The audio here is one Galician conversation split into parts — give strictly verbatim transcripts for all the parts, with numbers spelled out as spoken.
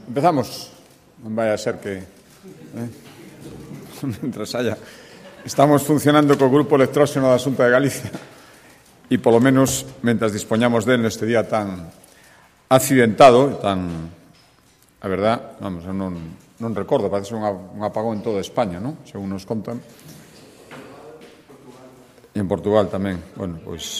Empezamos. Non vai a ser que... Eh, mentras haya... Estamos funcionando co grupo electróxeno da Xunta de Galicia e, polo menos, mentras dispoñamos del neste día tan accidentado, tan... A verdad, vamos, non, non recordo, parece un, un apagón en toda España, non? Según nos contan. E en Portugal tamén. Bueno, pois...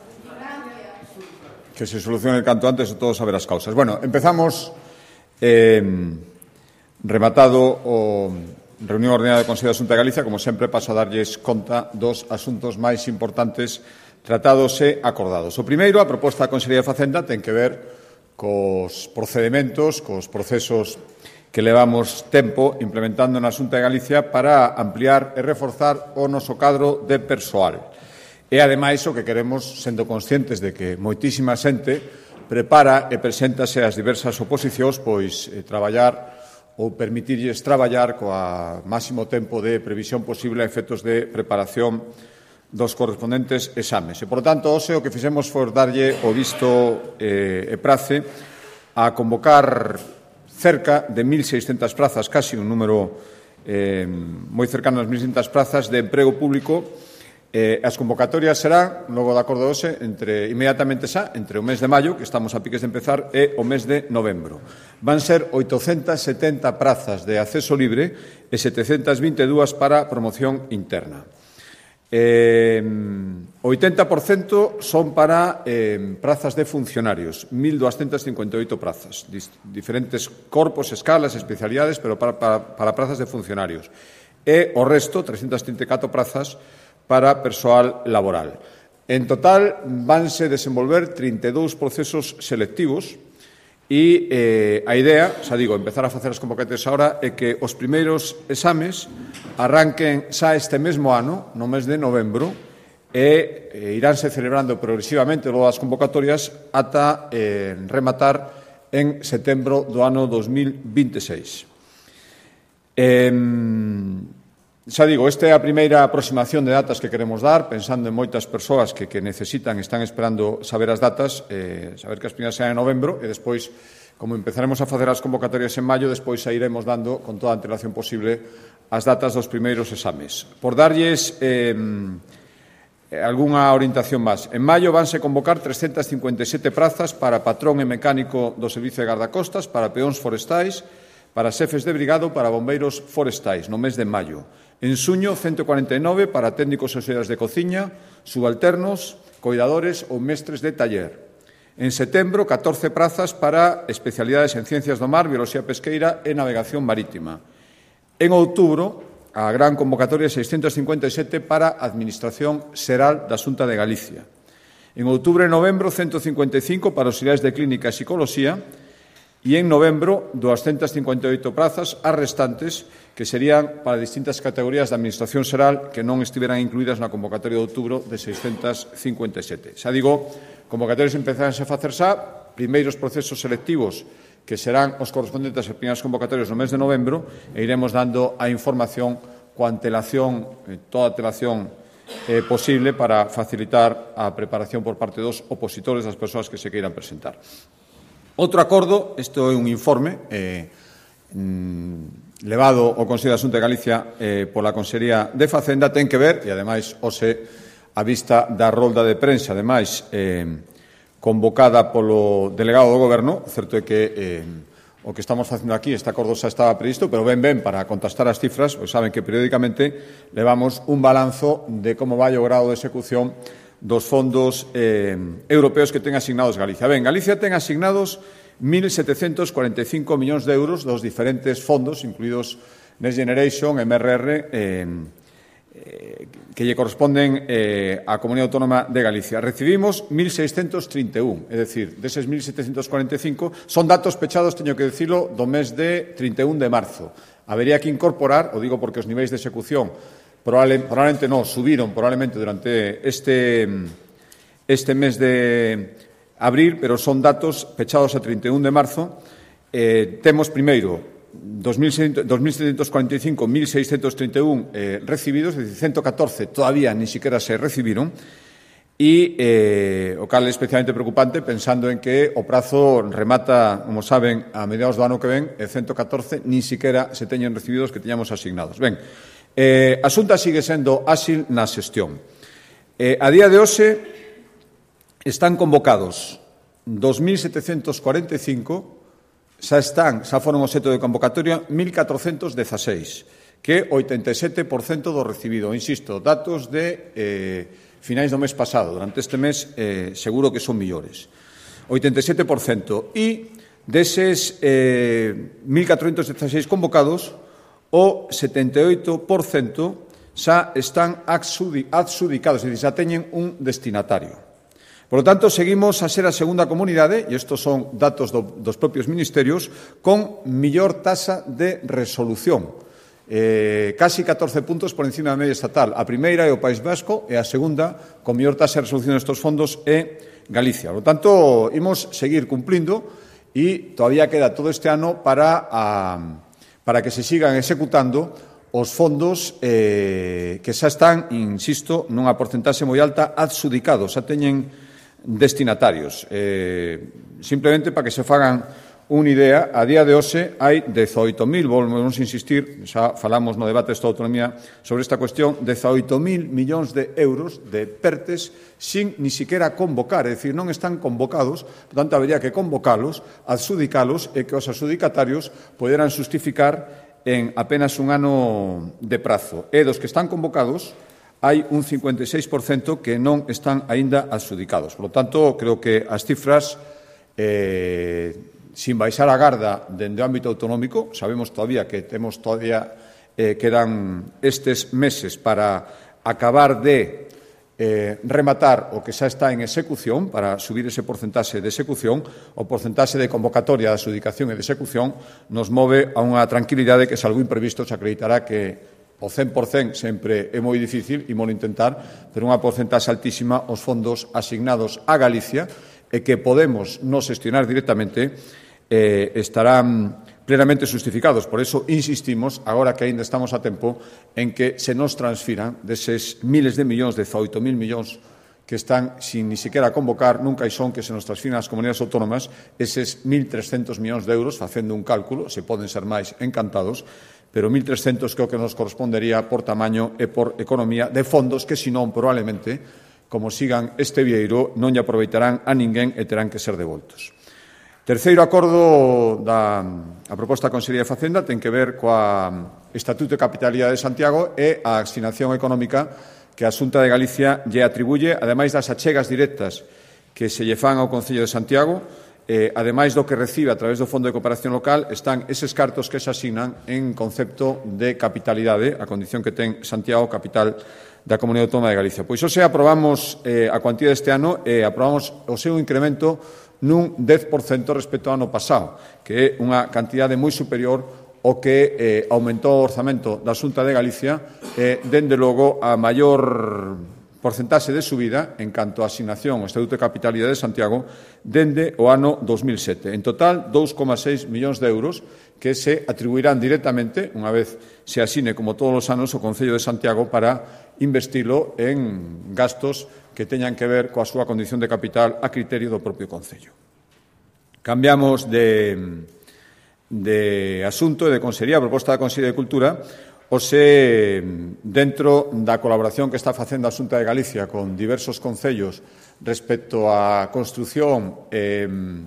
que se solucione canto antes e todos saber as causas. Bueno, empezamos eh, rematado o reunión ordenada do Consello da Xunta de Galicia. Como sempre, paso a darlles conta dos asuntos máis importantes tratados e acordados. O primeiro, a proposta da Consellería de Facenda, ten que ver cos procedementos, cos procesos que levamos tempo implementando na Xunta de Galicia para ampliar e reforzar o noso cadro de persoal. E, ademais, o que queremos, sendo conscientes de que moitísima xente prepara e preséntase ás diversas oposicións, pois eh, traballar ou permitirlles traballar coa máximo tempo de previsión posible a efectos de preparación dos correspondentes exames. E, por tanto, hoxe o que fixemos foi darlle o visto eh, e prace a convocar cerca de mil seiscentas prazas, casi un número eh, moi cercano ás mil seiscentas prazas de emprego público. Eh, as convocatorias serán, logo de acordo hoxe, entre, inmediatamente xa, entre o mes de maio, que estamos a piques de empezar, e o mes de novembro. Van ser oitocentas setenta prazas de acceso libre e setecentas vinte e dúas para promoción interna. Eh, oitenta por cento son para eh, prazas de funcionarios, mil doscientas cincuenta e oito prazas, dis, diferentes corpos, escalas, especialidades, pero para, para, para prazas de funcionarios. E o resto, trescentas trinta e catro prazas, para persoal laboral. En total, vanse desenvolver trinta e dous procesos selectivos e eh, a idea, xa digo, empezar a facer as convocatorias agora, é que os primeiros exames arranquen xa este mesmo ano, no mes de novembro, e eh, iránse celebrando progresivamente logo das convocatorias ata eh, rematar en setembro do ano dos mil vinte e seis. Eh, Xa digo, esta é a primeira aproximación de datas que queremos dar, pensando en moitas persoas que, que necesitan, están esperando saber as datas, eh, saber que as primeiras serán en novembro, e despois, como empezaremos a facer as convocatorias en maio, despois xa iremos dando, con toda a antelación posible, as datas dos primeiros exames. Por darlles eh, algunha orientación máis. En maio vanse convocar trescentas cincuenta e sete prazas para patrón e mecánico do Servicio de Gardacostas, para peóns forestais, para xefes de brigado, para bombeiros forestais, no mes de maio. En suño, ciento cuarenta e nove para técnicos e auxiliares de cociña, subalternos, coidadores ou mestres de taller. En setembro, catorce prazas para especialidades en ciencias do mar, bioloxía pesqueira e navegación marítima. En outubro, a gran convocatoria seiscentas cincuenta e sete para Administración Xeral da Xunta de Galicia. En outubro e novembro, ciento cincuenta e cinco para auxiliares de clínica e psicoloxía, e en novembro, doscientas cincuenta e oito prazas, as restantes, que serían para distintas categorías de Administración Xeral que non estiveran incluídas na convocatoria de outubro de seiscentas cincuenta e sete. Xa digo, convocatorias empezaránse a facer xa, primeiros procesos selectivos que serán os correspondentes ás primeiras convocatorias no mes de novembro, e iremos dando a información coa antelación, toda a antelación eh, posible para facilitar a preparación por parte dos opositores das persoas que se queiran presentar. Outro acordo, isto é un informe eh, mm, levado ao Consello da Xunta de Galicia eh, pola Consellería de Facenda, ten que ver, e ademais hoxe a vista da rolda de prensa, ademais eh, convocada polo delegado do Goberno, certo é que eh, o que estamos facendo aquí, este acordo xa estaba previsto, pero ben ben para contrastar as cifras, pois saben que periódicamente levamos un balanzo de como vai o grado de execución dos fondos eh, europeos que ten asignados Galicia. Ben, Galicia ten asignados mil setecentos cuarenta e cinco millóns de euros dos diferentes fondos, incluídos Next Generation, M R R, eh, eh, que lle corresponden eh, á Comunidade Autónoma de Galicia. Recibimos mil seiscentos trinta e un, é dicir, deses mil setecentos cuarenta e cinco, son datos pechados, teño que dicilo, do mes de trinta e un de marzo. Habería que incorporar, o digo porque os niveis de execución probable, probablemente non, subiron probablemente durante este, este mes de abril, pero son datos pechados a trinta e un de marzo. Eh, temos primeiro dos mil seiscentos cuarenta e cinco, mil seiscentos trinta e un eh, recibidos, é dicir, ciento catorce todavía ni siquiera se recibiron, e eh, o cal é especialmente preocupante pensando en que o prazo remata, como saben, a mediados do ano que ven e ciento catorce nin siquiera se teñen recibidos que teñamos asignados. Ben, eh, a Xunta sigue sendo áxil na xestión. Eh, a día de hoxe están convocados dos mil setecentos cuarenta e cinco, xa están, xa foron obxecto de convocatoria mil catrocentos dezaseis, que é oitenta e sete por cento do recibido. Insisto, datos de eh, finais do mes pasado. Durante este mes eh, seguro que son millores. oitenta e sete por cento. E deses eh, mil catrocentos dezaseis convocados, o setenta e oito por cento xa están adxudicados, é dicir, xa teñen un destinatario. Por lo tanto, seguimos a ser a segunda comunidade, e estos son datos do, dos propios ministerios, con millor tasa de resolución. Eh, casi catorce puntos por encima da media estatal. A primeira é o País Vasco e a segunda, con mellor tasa de resolución destes fondos, é Galicia. Por lo tanto, imos seguir cumplindo e todavía queda todo este ano para, a, para que se sigan executando os fondos eh, que xa están, insisto, nunha porcentaxe moi alta adxudicados, xa teñen destinatarios. Eh, simplemente para que se fagan unha idea, a día de hoxe hai dezaoito mil, volvemos a insistir, xa falamos no debate desta autonomía sobre esta cuestión, dezaoito mil millóns de euros de PERTES sin ni siquiera convocar, é dicir, non están convocados, por tanto, habería que convocalos, adxudicalos e que os adxudicatarios poderan justificar en apenas un ano de prazo. E dos que están convocados, hai un cincuenta e seis por cento que non están aínda adxudicados. Por lo tanto, creo que as cifras eh, sin baixar a garda dende o ámbito autonómico, sabemos todavía que temos todavía eh, quedan estes meses para acabar de eh, rematar o que xa está en execución, para subir ese porcentaxe de execución, o porcentaxe de convocatoria de adxudicación e de execución nos move a unha tranquilidade que, salvo imprevisto, se acreditará que o cen por cento sempre é moi difícil, e molo intentar, pero unha porcentaxe altísima os fondos asignados a Galicia e que podemos nos gestionar directamente eh, estarán plenamente justificados. Por eso insistimos, agora que aínda estamos a tempo, en que se nos transfiran deses miles de millóns, dezaoito mil millóns que están sin ni siquiera convocar, nunca hai son que se nos transfiran as comunidades autónomas, eses mil trescentos millóns de euros, facendo un cálculo, se poden ser máis, encantados, pero mil trescentos creo que nos correspondería por tamaño e por economía de fondos que, senón, probablemente, como sigan este vieiro, non lle aproveitarán a ninguén e terán que ser devoltos. Terceiro acordo da a proposta da Consellería de Facenda ten que ver coa Estatuto de Capitalidade de Santiago e a asignación económica que a Xunta de Galicia lle atribuye, ademais das achegas directas que se lle fan ao Concello de Santiago, eh, ademais do que recibe a través do Fondo de Cooperación Local, están eses cartos que se asignan en concepto de capitalidade, a condición que ten Santiago, capital da Comunidade Autónoma de Galicia. Pois hoxe aprobamos eh, a cuantía deste ano e aprobamos o seu incremento nun dez por cento respecto ao ano pasado, que é unha cantidade moi superior ao que eh, aumentou o orzamento da Xunta de Galicia, eh, dende logo a maior porcentaxe de subida en canto a asignación ao Estatuto de Capitalidade de Santiago dende o ano dos mil sete. En total, dous coma seis millóns de euros que se atribuirán directamente, unha vez se asine como todos os anos o Concello de Santiago, para investilo en gastos que teñan que ver coa súa condición de capital a criterio do propio Concello. Cambiamos de, de asunto e de Consellería, a proposta da Consellería de Cultura, ose dentro da colaboración que está facendo a Xunta de Galicia con diversos concellos respecto á construción e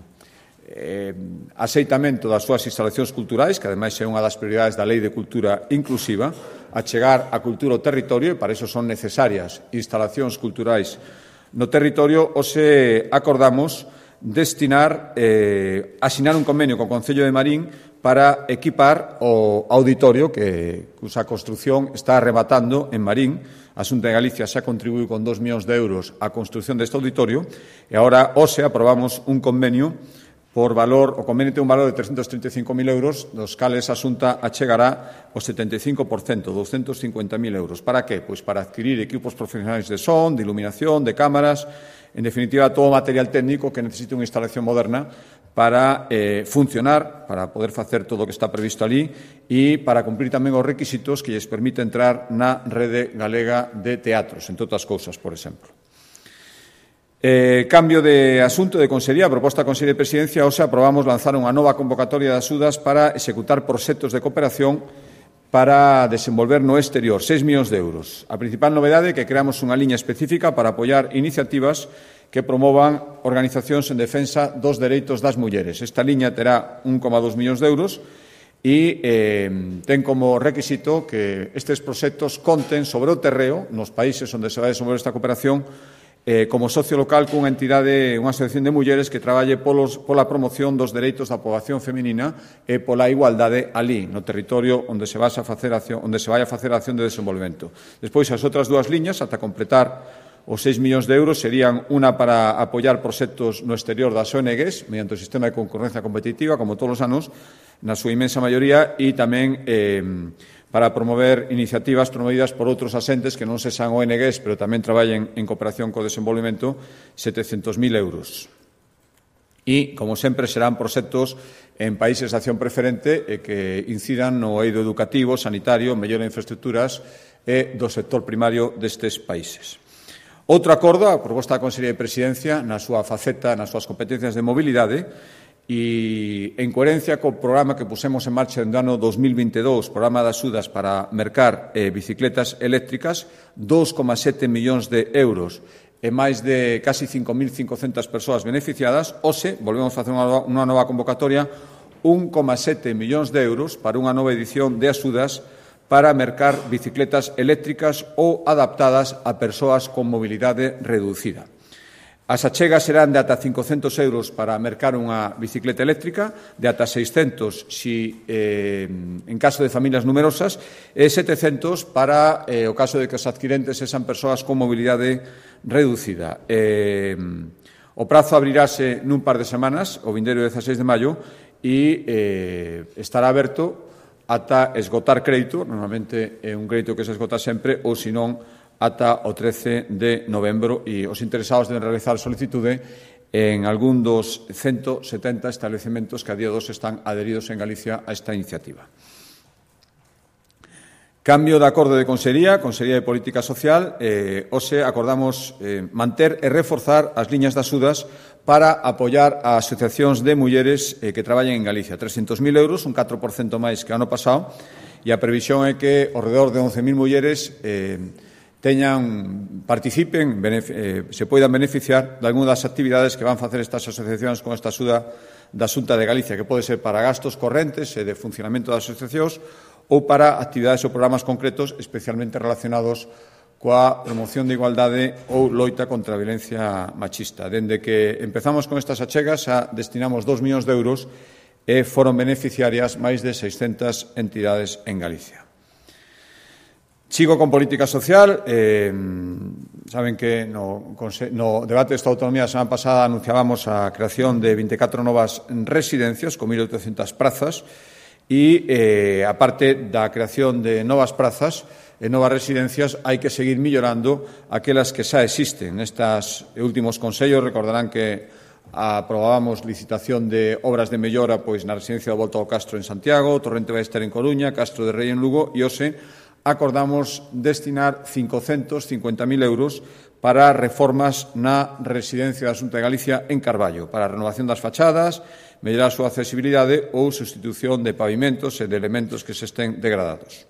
eh, aceitamento das súas instalacións culturais, que ademais é unha das prioridades da Lei de Cultura Inclusiva, a chegar a cultura ao territorio, e para iso son necesarias instalacións culturais no territorio. Ose acordamos destinar, eh, asinar un convenio co Concello de Marín para equipar o auditorio que cusa construción está rematando en Marín. A Xunta de Galicia xa contribuiu con dos millóns de euros á construción deste auditorio e agora hoxe aprobamos un convenio por valor, o convenio ten un valor de trescentos trinta e cinco mil euros, dos cales a Xunta achegará o setenta e cinco por cento, doscientos cincuenta mil euros. Para que? Pois para adquirir equipos profesionais de son, de iluminación, de cámaras, en definitiva, todo o material técnico que necesite unha instalación moderna para eh, funcionar, para poder facer todo o que está previsto ali e para cumprir tamén os requisitos que lles permite entrar na rede galega de teatros, entre outras cousas, por exemplo. Eh, cambio de asunto de Consellería, a proposta da Consellería de Presidencia, hoxe aprobamos lanzar unha nova convocatoria de axudas para executar proxectos de cooperación para desenvolver no exterior, seis millóns de euros. A principal novedade é que creamos unha liña específica para apoiar iniciativas que promovan organizacións en defensa dos dereitos das mulleres. Esta liña terá un coma dos millóns de euros e eh, ten como requisito que estes proxectos conten sobre o terreo, nos países onde se vai desenvolver esta cooperación, eh, como socio local cunha entidade, unha asociación de mulleres que traballe polos, pola promoción dos dereitos da poboación feminina e pola igualdade ali, no territorio onde se vai a facer a acción, onde se vai a facer a acción de desenvolvemento. Despois, as outras dúas liñas, ata completar os seis millóns de euros, serían unha para apoiar proxectos no exterior das O N Gs, mediante o sistema de concurrencia competitiva, como todos os anos, na súa inmensa maioría, e tamén eh, para promover iniciativas promovidas por outros asentes que non sexan O N Gs, pero tamén traballen en cooperación co desenvolvemento, setecentos mil euros. E, como sempre, serán proxectos en países de acción preferente e que incidan no eido educativo, sanitario, mellora de infraestructuras e do sector primario destes países. Outro acordo, a proposta da Consellería de Presidencia, na súa faceta, nas súas competencias de mobilidade, e en coherencia co programa que pusemos en marcha no ano dos mil vinte e dous, programa de axudas para mercar eh, bicicletas eléctricas, dos coma sete millóns de euros e máis de casi cinco mil cincocentas persoas beneficiadas. Hoxe, volvemos a facer unha nova, unha nova convocatoria, un coma sete millóns de euros para unha nova edición de axudas para mercar bicicletas eléctricas ou adaptadas a persoas con mobilidade reducida. As achegas serán de ata cincocentos euros para mercar unha bicicleta eléctrica, de ata seiscentos si, eh, en caso de familias numerosas, e setecentos para eh, o caso de que os adquirentes sean persoas con mobilidade reducida. Eh, o prazo abrirase nun par de semanas, o vindeiro dezaseis de maio, e eh, estará aberto ata esgotar crédito, normalmente é un crédito que se esgota sempre, ou senón ata o trece de novembro, e os interesados deben realizar solicitude en algún dos ciento setenta establecementos que a día de hoxe están adheridos en Galicia a esta iniciativa. Cambio de acordo de Consellería, Consellería de Política Social. Eh, hoxe acordamos eh, manter e reforzar as liñas de axudas para apoiar a asociacións de mulleres eh, que traballen en Galicia. trescentos mil euros, un catro por cento máis que ano pasado, e a previsión é que ao redor de once mil mulleres eh, teñan, participen, eh, se poidan beneficiar de algunha das actividades que van facer estas asociacións con esta axuda da Xunta de Galicia, que pode ser para gastos correntes e de funcionamento das asociacións ou para actividades ou programas concretos especialmente relacionados coa promoción de igualdade ou loita contra a violencia machista. Dende que empezamos con estas achegas, xa destinamos dos millóns de euros e foron beneficiarias máis de seiscentas entidades en Galicia. Sigo con política social. Eh, saben que no, no debate desta autonomía a semana pasada anunciábamos a creación de vinte e catro novas residencias con mil oitocentas prazas e, eh, aparte da creación de novas prazas e novas residencias, hai que seguir millorando aquelas que xa existen. Nestas últimos consellos recordarán que aprobábamos licitación de obras de mellora pois na residencia do Volta ao Castro en Santiago, Torrente Ballester en Coruña, Castro de Rei en Lugo, e hoxe acordamos destinar cincocentos cincuenta mil euros para reformas na residencia da Xunta de Galicia en Carballo, para a renovación das fachadas, mellorar a súa accesibilidade ou sustitución de pavimentos e de elementos que se estén degradados.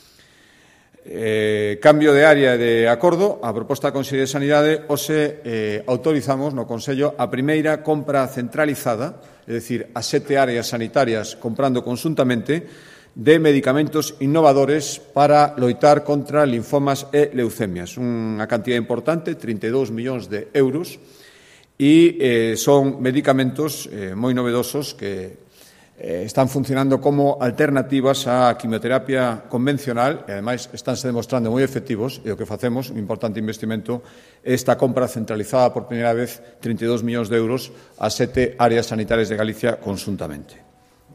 Eh, cambio de área de acordo, a proposta da Consellería de Sanidade, hoxe eh, autorizamos no Consello a primeira compra centralizada, é dicir, as sete áreas sanitarias comprando conxuntamente de medicamentos innovadores para loitar contra linfomas e leucemias. Unha cantidad importante, trinta e dous millóns de euros, e eh, son medicamentos eh, moi novedosos que eh, están funcionando como alternativas á quimioterapia convencional e, ademais, estánse demostrando moi efectivos, e o que facemos, un importante investimento, é esta compra centralizada por primeira vez, trinta e dous millóns de euros, a sete áreas sanitarias de Galicia conxuntamente.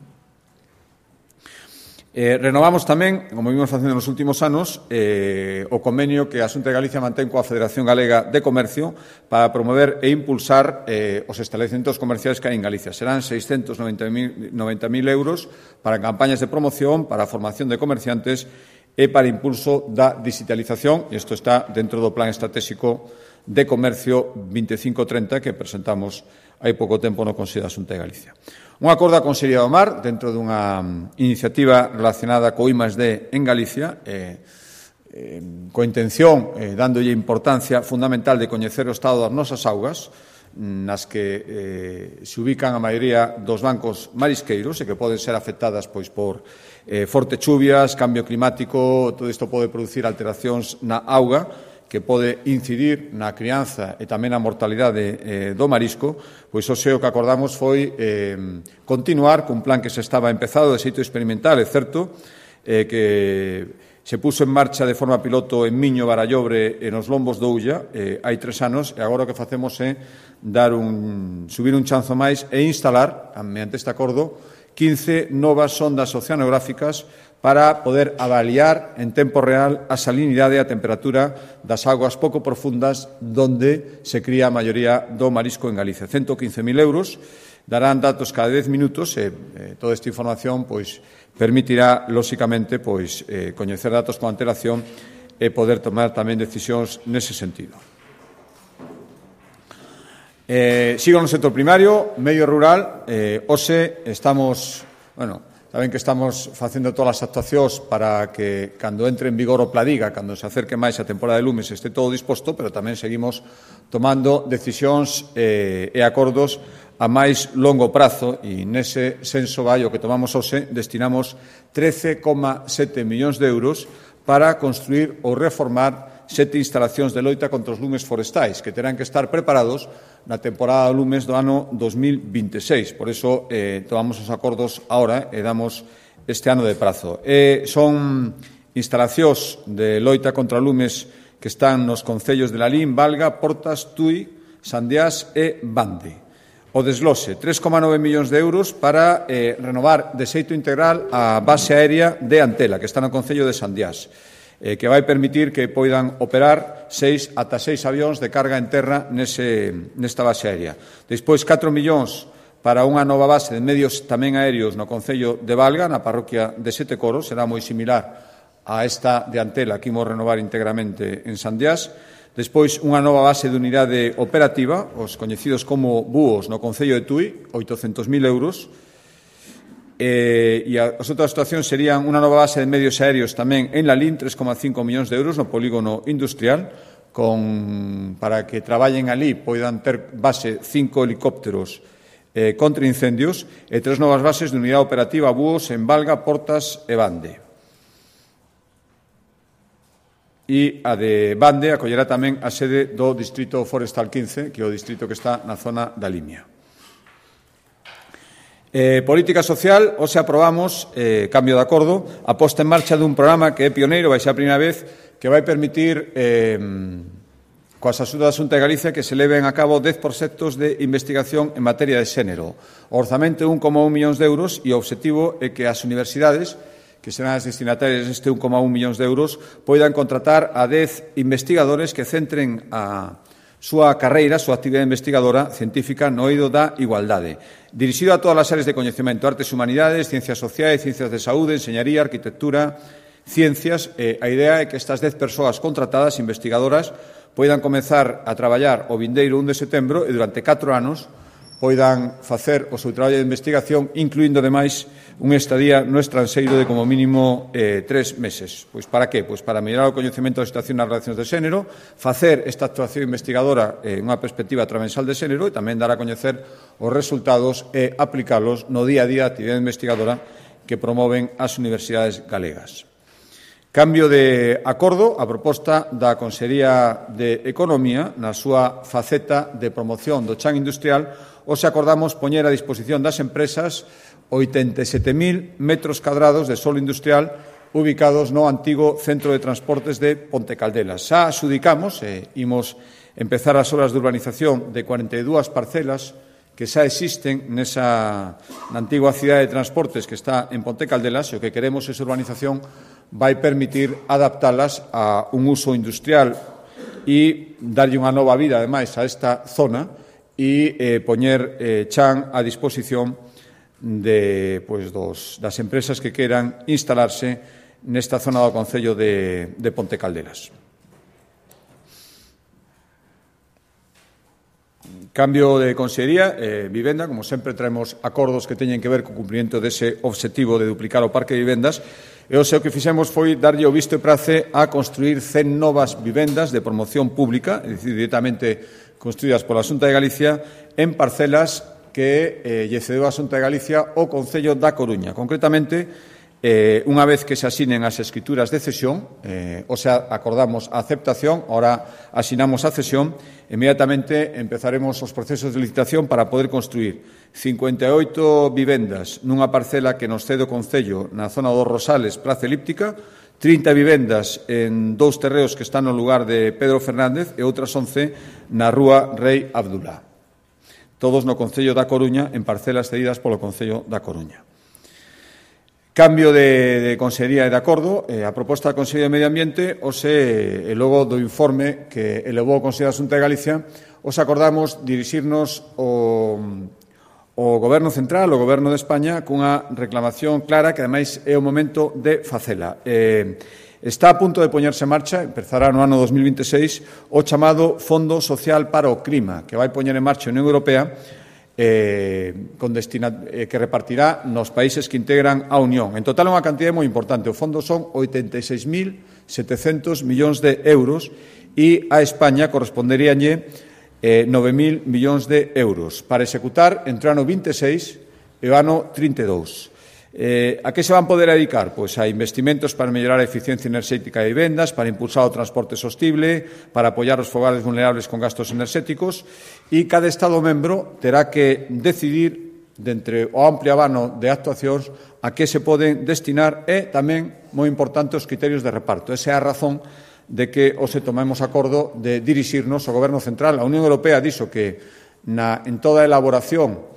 Eh, renovamos tamén, como vimos facendo nos últimos anos, eh, o convenio que a Xunta de Galicia mantén coa Federación Galega de Comercio para promover e impulsar eh, os establecementos comerciais que hai en Galicia. Serán seiscentos noventa mil euros para campañas de promoción, para a formación de comerciantes e para impulso da digitalización, e isto está dentro do Plan Estratégico de Comercio vinte e cinco trinta que presentamos hai pouco tempo no Consello da Xunta de Galicia. Un acordo da Consellería do Mar dentro dunha iniciativa relacionada co I máis D en Galicia, eh, eh, coa intención, eh, dándolle importancia fundamental de coñecer o estado das nosas augas, nas que eh, se ubican a maioría dos bancos marisqueiros e que poden ser afectadas pois por eh, fortes chuvias, cambio climático, todo isto pode producir alteracións na auga que pode incidir na crianza e tamén na mortalidade eh, do marisco. Pois o xeo que acordamos foi eh, continuar cun plan que se estaba empezado de xeito experimental, é certo, eh, que se puso en marcha de forma piloto en Miño, Barallobre e nos Lombos do Ulla eh, hai tres anos, e agora o que facemos é dar un, subir un chanzo máis e instalar, mediante este acordo, quince novas sondas oceanográficas para poder avaliar en tempo real a salinidade e a temperatura das augas pouco profundas donde se cría a maioría do marisco en Galicia. ciento quince mil euros, darán datos cada dez minutos e eh, toda esta información pois permitirá, lóxicamente, pois, eh, coñecer datos con antelación e poder tomar tamén decisións nese sentido. Eh, sigo no sector primario, medio rural. Eh, hoxe estamos, bueno, saben que estamos facendo todas as actuacións para que, cando entre en vigor o Pladiga, cando se acerque máis a temporada de lumes, este todo disposto, pero tamén seguimos tomando decisións eh, e acordos a máis longo prazo, e nese senso vai o que tomamos hoxe, destinamos trece coma sete millóns de euros para construir ou reformar sete instalacións de loita contra os lumes forestais, que terán que estar preparados na temporada de lumes do ano dos mil vinte e seis. Por iso eh, tomamos os acordos ahora e damos este ano de prazo. Eh, son instalacións de loita contra lumes que están nos concellos de Lalín, Valga, Portas, Tui, Sandiás e Bande. O desglose, tres coma nove millóns de euros para eh, renovar de xeito integral a base aérea de Antela, que está no concello de Sandiás, eh, que vai permitir que poidan operar seis ata seis avións de carga en terra nese, nesta base aérea. Despois, catro millóns para unha nova base de medios tamén aéreos no concello de Valga, na parroquia de Sete Coros, será moi similar a esta de Antela, que imos renovar íntegramente en Sandiás. Despois, unha nova base de unidade operativa, os coñecidos como búhos no concello de Tui, oitocentos mil euros. Eh, e as outras situacións serían unha nova base de medios aéreos tamén en Lalín, tres coma cinco millóns de euros no polígono industrial, con, para que traballen ali poidan ter base cinco helicópteros eh, contra incendios e tres novas bases de unidade operativa búhos en Valga, Portas e Bande. E a de Bande acollerá tamén a sede do Distrito Forestal quince, que é o distrito que está na zona da Limia. Eh, política social, hoxe aprobamos, eh, cambio de acordo, a posta en marcha dun programa que é pioneiro, vai ser a primeira vez, que vai permitir, eh, coas axudas da Xunta de Galicia, que se leven a cabo dez proxectos de investigación en materia de xénero. O orzamento é un coma un millóns de euros e o obxectivo é que as universidades, que serán as destinatarias deste un coma un millóns de euros, poidan contratar a dez investigadores que centren a súa carreira, a súa actividade investigadora científica no eido da igualdade, dirixido a todas as áreas de coñecemento, artes e humanidades, ciencias sociais, ciencias de saúde, enseñaría, arquitectura, ciencias. Eh, a idea é que estas dez persoas contratadas, investigadoras, poidan comezar a traballar o vindeiro un de setembro e durante catro anos poidan facer o seu traballo de investigación, incluindo, ademais, un estadía no estranxeiro de como mínimo eh, tres meses. Pois para que? Pois para mellorar o coñecemento da situación nas relacións de xénero, facer esta actuación investigadora en eh, unha perspectiva transversal de xénero e tamén dar a coñecer os resultados e aplicalos no día a día da actividade investigadora que promoven as universidades galegas. Cambio de acordo a proposta da Consellería de Economía na súa faceta de promoción do chan industrial. Hoxe acordamos poñer a disposición das empresas oitenta e sete mil metros cadrados de solo industrial ubicados no antigo centro de transportes de Ponte Caldelas. Xa adxudicamos e imos empezar as obras de urbanización de cuarenta e dúas parcelas que xa existen nesa na antigua cidade de transportes que está en Ponte Caldelas, e o que queremos esa urbanización vai permitir adaptalas a un uso industrial e darlle unha nova vida, ademais, a esta zona e eh, poñer eh, chan a disposición de, pues, dos, das empresas que queran instalarse nesta zona do concello de, de Ponte Caldelas. Cambio de consellería, eh, vivenda, como sempre traemos acordos que teñen que ver co cumprimento dese obxectivo de duplicar o parque de vivendas, e o seu que fixemos foi darlle o visto e prace a construir cen novas vivendas de promoción pública, é dicir, directamente construídas pola Xunta de Galicia, en parcelas que eh, lle cedeu a Xunta de Galicia o Concello da Coruña. Concretamente, Eh, unha vez que se asinen as escrituras de cesión, eh, o sea, acordamos a aceptación, ahora asinamos a cesión, inmediatamente empezaremos os procesos de licitación para poder construir cincuenta e oito vivendas nunha parcela que nos cede o Concello na zona dos Rosales, Praza Elíptica, trinta vivendas en dous terreos que están no lugar de Pedro Fernández e outras once na rúa Rei Abdulá. Todos no Concello da Coruña, en parcelas cedidas polo Concello da Coruña. Cambio de, de consellería e de acordo, eh, a proposta da Consellería de Medio Ambiente, ose, e logo do informe que elevou o Consello da Xunta de Galicia, os acordamos dirixirnos o, o Goberno Central, o Goberno de España, cunha reclamación clara que, ademais, é o momento de facela. Eh, está a punto de poñerse en marcha, empezará no ano dos mil vinte e seis, o chamado Fondo Social para o Clima, que vai poñer en marcha a Unión Europea, Eh, con destina, eh, que repartirá nos países que integran a Unión. En total é unha cantidade moi importante. O fondo son oitenta e seis mil setecentos millóns de euros e a España corresponderíanlle eh, nove mil millóns de euros para executar entre o ano vinte e seis e o ano trinta e dous. Eh, a que se van poder dedicar? Pois a investimentos para mellorar a eficiencia enerxética de vivendas, para impulsar o transporte sostible, para apoiar os fogares vulnerables con gastos enerxéticos, e cada Estado membro terá que decidir, dentre o amplio abano de actuacións, a que se poden destinar e tamén, moi importante, os criterios de reparto. Esa é a razón de que os tomemos acordo de dirixirnos ao Goberno Central. A Unión Europea dixo que na, en toda a elaboración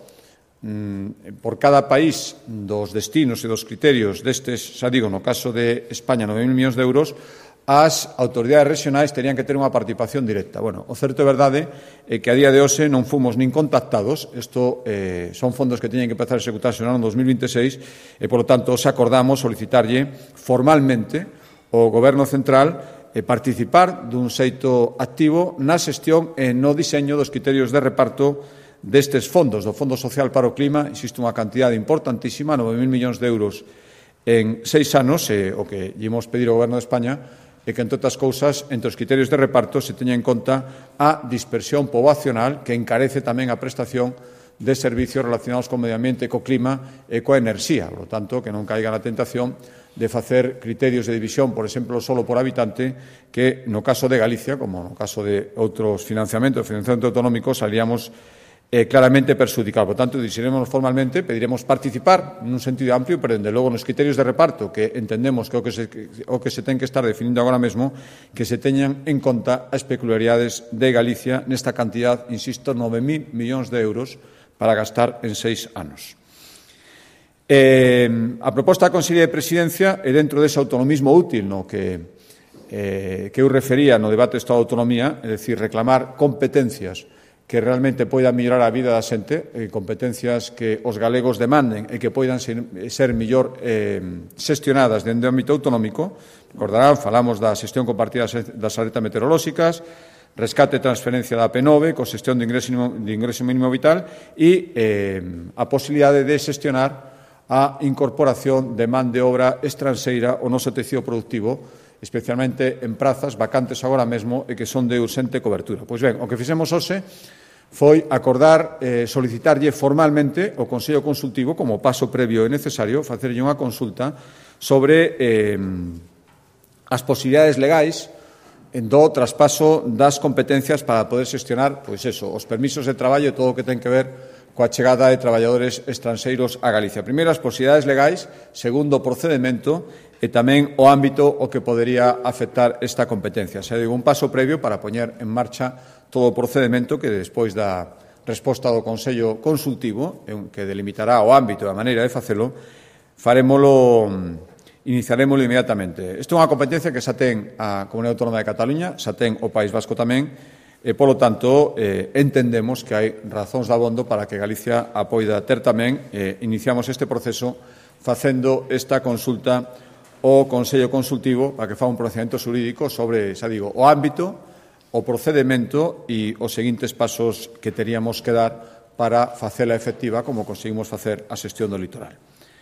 por cada país dos destinos e dos criterios destes, xa digo, no caso de España, nove mil millóns de euros, as autoridades regionais terían que ter unha participación directa. Bueno, o certo é verdade é que a día de hoxe non fomos nin contactados. Isto eh, son fondos que teñen que empezar a executarse no ano dos mil vinte e seis e, polo tanto, se acordamos solicitarlle formalmente ao Goberno Central e participar dun xeito activo na xestión e no diseño dos criterios de reparto destes fondos, do Fondo Social para o Clima. Existe unha cantidade importantísima, nove mil millóns de euros en seis anos, e o que ímos pedir ao Goberno de España é que, entre outras cousas, entre os criterios de reparto se teña en conta a dispersión poboacional, que encarece tamén a prestación de servicios relacionados co medio ambiente, co clima e coa enerxía. Por lo tanto, que non caiga na tentación de facer criterios de división, por exemplo, solo por habitante, que no caso de Galicia, como no caso de outros financiamentos, financiamentos autonómicos, salíamos Eh, claramente perxudicado. Por tanto, dirixiremos formalmente, pediremos participar nun sentido amplio, pero, dende logo, nos criterios de reparto, que entendemos que o que se, o que se ten que estar definindo agora mesmo, que se teñan en conta as peculiaridades de Galicia nesta cantidad, insisto, nove mil millóns de euros para gastar en seis anos. Eh, a proposta da Consellería de Presidencia é dentro dese autonomismo útil no que, eh, que eu refería no debate do Estado de Autonomía, é dicir, reclamar competencias que realmente poidan mellorar a vida da xente, eh, competencias que os galegos demanden e que poidan ser, ser mellor eh, xestionadas dentro do ámbito autonómico. Recordarán, falamos da xestión compartida das alertas meteorolóxicas, rescate e transferencia da P nove, con xestión de ingreso, de ingreso mínimo vital e eh, a posibilidade de xestionar a incorporación de man de obra estranxeira ao noso tecido productivo, especialmente en prazas vacantes agora mesmo e que son de urxente cobertura. Pois ben, o que fixemos hoxe foi acordar, eh, solicitarlle formalmente ao Consello Consultivo, como paso previo e necesario, facerlle unha consulta sobre eh, as posibilidades legais do traspaso das competencias para poder xestionar, pois eso, os permisos de traballo e todo o que ten que ver coa chegada de traballadores estranxeiros a Galicia. Primeiro, as posibilidades legais, segundo, o procedemento e tamén o ámbito o que podería afectar esta competencia. Se digo, un paso previo para poñer en marcha todo o procedemento que, despois da resposta do Consello Consultivo, que delimitará o ámbito e a maneira de facelo, farémolo, iniciarémolo inmediatamente. Isto é unha competencia que xa ten a Comunidade Autónoma de Cataluña, xa ten o País Vasco tamén, e, polo tanto, eh, entendemos que hai razóns de abondo para que Galicia a poida ter tamén. Eh, iniciamos este proceso facendo esta consulta o Consello Consultivo para que faga un procedimento xurídico sobre, xa digo, o ámbito, o procedimento e os seguintes pasos que teríamos que dar para facela efectiva como conseguimos facer a xestión do litoral.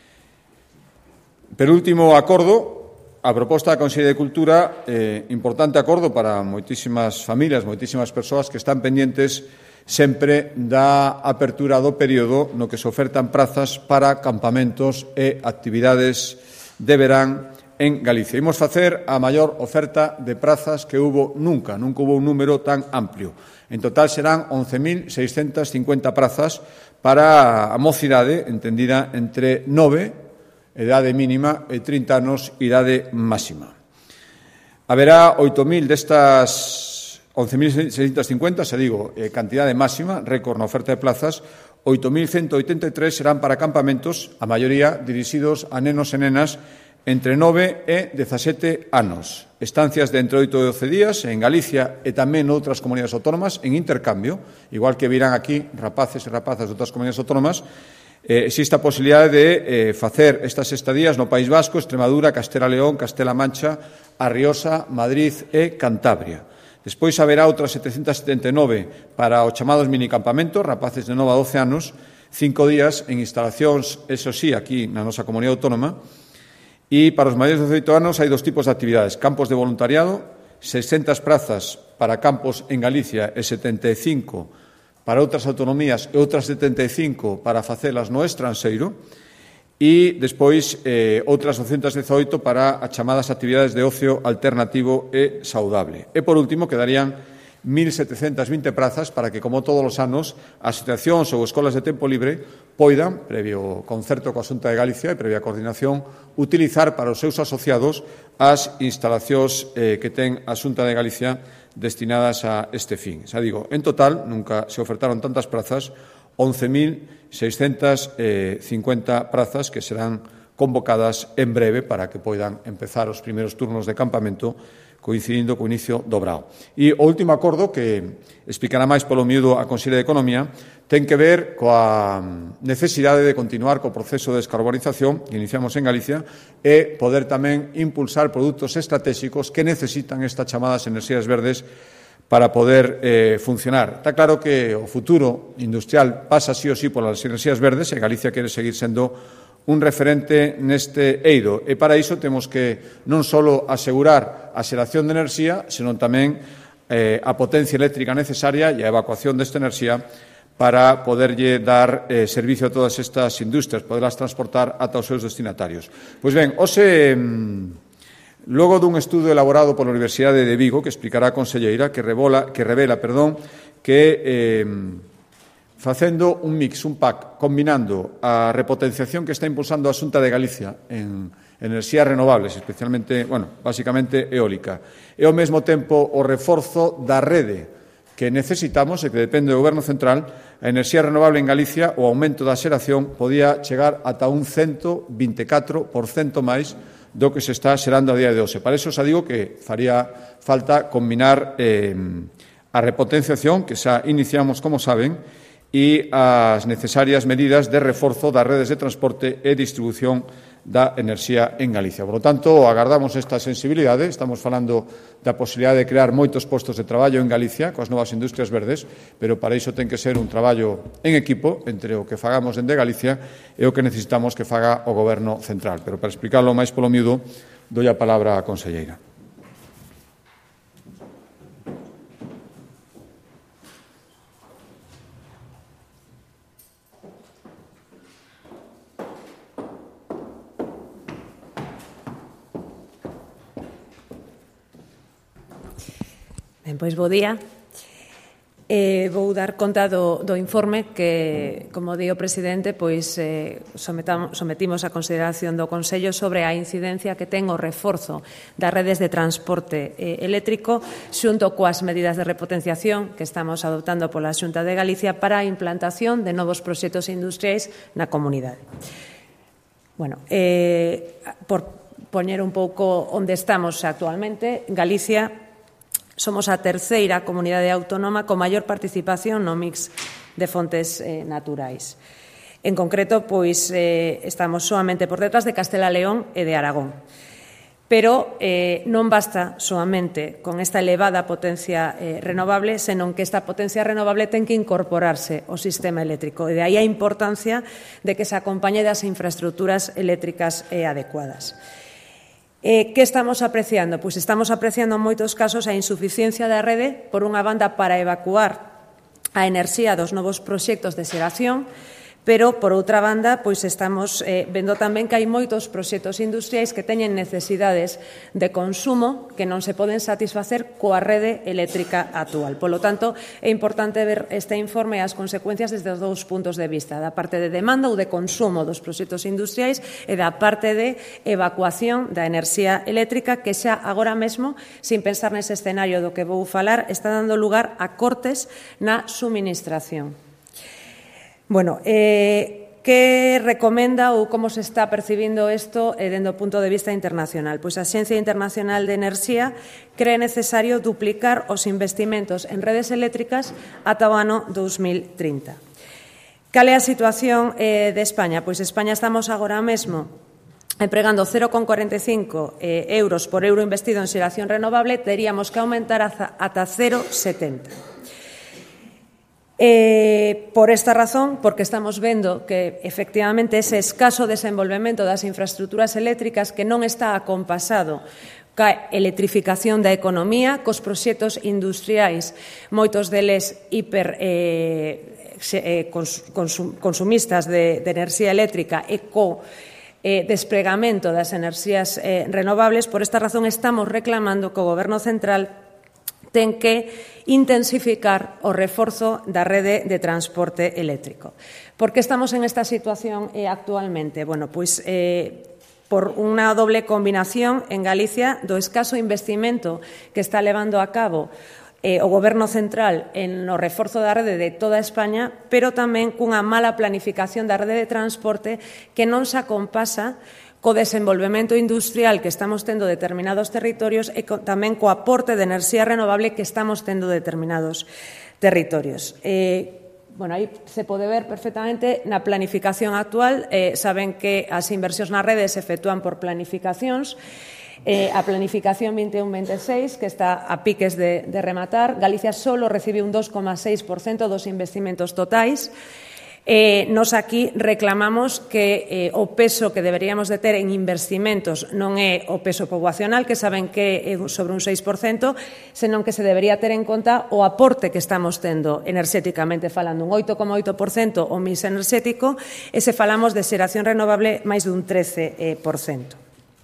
Per último, acordo, a proposta da Consellería de Cultura, eh, importante acordo para moitísimas familias, moitísimas persoas que están pendientes sempre da apertura do período no que se ofertan prazas para campamentos e actividades de verán en Galicia. Imos facer a maior oferta de prazas que hubo nunca, nunca hubo un número tan amplio. En total serán once mil seiscentas cincuenta prazas para a mocidade, entendida entre nove, idade mínima, e trinta anos, idade máxima. Haberá oito mil destas once mil seiscentas cincuenta, se digo, eh, cantidade máxima, récord na oferta de plazas, oito mil ciento oitenta e tres serán para campamentos, a maioría dirixidos a nenos e nenas entre nove e dezasete anos. Estancias de entre oito e doce días en Galicia e tamén noutras comunidades autónomas en intercambio, igual que virán aquí rapaces e rapazas de outras comunidades autónomas. Eh, existe a posibilidade de eh, facer estas estadías no País Vasco, Extremadura, Castela León, Castela Mancha, A Rioxa, Madrid e Cantabria. Despois haberá outras setecentas setenta e nove para os chamados minicampamentos, rapaces de nove a doce anos, cinco días en instalacións, eso sí, aquí na nosa comunidade autónoma. E para os maiores de dezoito anos hai dos tipos de actividades. Campos de voluntariado, seiscentas prazas para campos en Galicia e setenta e cinco para outras autonomías e outras setenta e cinco para facelas no estranxeiro. E despois eh, outras douscentas dezaoito para as chamadas actividades de ocio alternativo e saudable. E, por último, quedarían mil setecentas vinte prazas para que, como todos os anos, asociacións ou escolas de tempo libre poidan, previo concerto coa Xunta de Galicia e previa coordinación, utilizar para os seus asociados as instalacións eh, que ten a Xunta de Galicia destinadas a este fin. Xa digo, en total, nunca se ofertaron tantas prazas, once mil seiscentas cincuenta prazas que serán convocadas en breve para que poidan empezar os primeiros turnos de campamento coincidindo co inicio do brao. E o último acordo, que explicará máis polo miúdo a Consellería de Economía, ten que ver coa necesidade de continuar co proceso de descarbonización que iniciamos en Galicia e poder tamén impulsar produtos estratégicos que necesitan estas chamadas enerxías verdes para poder eh, funcionar. Está claro que o futuro industrial pasa sí ou sí polas enerxías verdes e Galicia quere seguir sendo un referente neste eido. E para iso temos que non só asegurar a xeración de enerxía, senón tamén eh, a potencia eléctrica necesaria e a evacuación desta enerxía para poderlle dar eh, servicio a todas estas industrias, poderlas transportar ata os seus destinatarios. Pois ben, hoxe, logo dun estudo elaborado pola Universidade de Vigo, que explicará a conselleira, que, revela, que revela perdón, que eh, facendo un mix, un pack, combinando a repotenciación que está impulsando a Xunta de Galicia en enerxías renovables, especialmente, bueno, basicamente eólica, e ao mesmo tempo o reforzo da rede que necesitamos e que depende do Goberno Central, a enerxía renovable en Galicia, o aumento da xeración podía chegar ata un ciento vinte e catro por cento máis do que se está xerando a día de hoxe. Para iso xa digo que faría falta combinar eh, a repotenciación, que xa iniciamos, como saben, e as necesarias medidas de reforzo das redes de transporte e distribución da enerxía en Galicia. Por lo tanto, agardamos esta sensibilidade. Estamos falando da posibilidade de crear moitos postos de traballo en Galicia coas novas industrias verdes, pero para iso ten que ser un traballo en equipo entre o que fagamos dende Galicia e o que necesitamos que faga o Goberno Central. Pero para explicarlo máis polo miúdo, doi a palabra á conselleira. Ben, pois, bo día. Eh, vou dar conta do, do informe que, como di o presidente, pois, eh, sometamos, sometimos a consideración do Consello sobre a incidencia que ten o reforzo das redes de transporte eh, eléctrico xunto coas medidas de repotenciación que estamos adoptando pola Xunta de Galicia para a implantación de novos proxectos industriais na comunidade. Bueno, eh, por poñer un pouco onde estamos actualmente, Galicia somos a terceira comunidade autónoma con maior participación no mix de fontes eh, naturais. En concreto, pois, eh, estamos soamente por detrás de Castela León e de Aragón. pero eh, non basta soamente con esta elevada potencia eh, renovable, senón que esta potencia renovable ten que incorporarse ao sistema eléctrico, e de aí a importancia de que se acompañe das infraestructuras eléctricas eh, adecuadas. Eh, que estamos apreciando? Pois estamos apreciando en moitos casos a insuficiencia da rede, por unha banda, para evacuar a enerxía dos novos proxectos de xeración, pero, por outra banda, pois estamos eh, vendo tamén que hai moitos proxectos industriais que teñen necesidades de consumo que non se poden satisfacer coa rede eléctrica actual. Polo tanto, é importante ver este informe e as consecuencias desde os dous puntos de vista, da parte de demanda ou de consumo dos proxectos industriais e da parte de evacuación da enerxía eléctrica que xa agora mesmo, sin pensar nese escenario do que vou falar, está dando lugar a cortes na suministración. Bueno, eh, que recomenda ou como se está percibindo isto eh, dende o punto de vista internacional? Pois a Axencia Internacional de Enerxía cree necesario duplicar os investimentos en redes eléctricas ata o ano dos mil trinta. Cal é a situación eh, de España? Pois España estamos agora mesmo empregando cero coma cuarenta e cinco eh, euros por euro investido en xeración renovable, teríamos que aumentar ata cero coma setenta. Eh, por esta razón, porque estamos vendo que efectivamente ese escaso desenvolvemento das infraestructuras eléctricas que non está acompasado ca electrificación da economía, cos proxectos industriais, moitos deles hiper eh, eh, consum, consumistas de, de enerxía eléctrica e co eh, despregamento das enerxías eh, renovables. Por esta razón estamos reclamando que o Goberno central ten que intensificar o reforzo da rede de transporte eléctrico. Por que estamos en esta situación eh, actualmente? Bueno, pois eh, por unha doble combinación en Galicia do escaso investimento que está levando a cabo eh, o Goberno central en o reforzo da rede de toda España, pero tamén cunha mala planificación da rede de transporte que non se acompasa co desenvolvemento industrial que estamos tendo determinados territorios e co, tamén co aporte de enerxía renovable que estamos tendo determinados territorios. Eh, bueno, aí se pode ver perfectamente na planificación actual. Eh, saben que as inversións na rede se efectúan por planificacións. Eh, a planificación vinte e un veintiséis, que está a piques de, de rematar, Galicia solo recibe un dos coma seis por cento dos investimentos totais. Eh, nos aquí reclamamos que eh, o peso que deberíamos de ter en investimentos non é o peso poboacional, que saben que é sobre un seis por cento, senón que se debería ter en conta o aporte que estamos tendo enerxéticamente falando, un oito coma oito por cento o mix enerxético, e se falamos de xeración renovable máis dun trece por cento.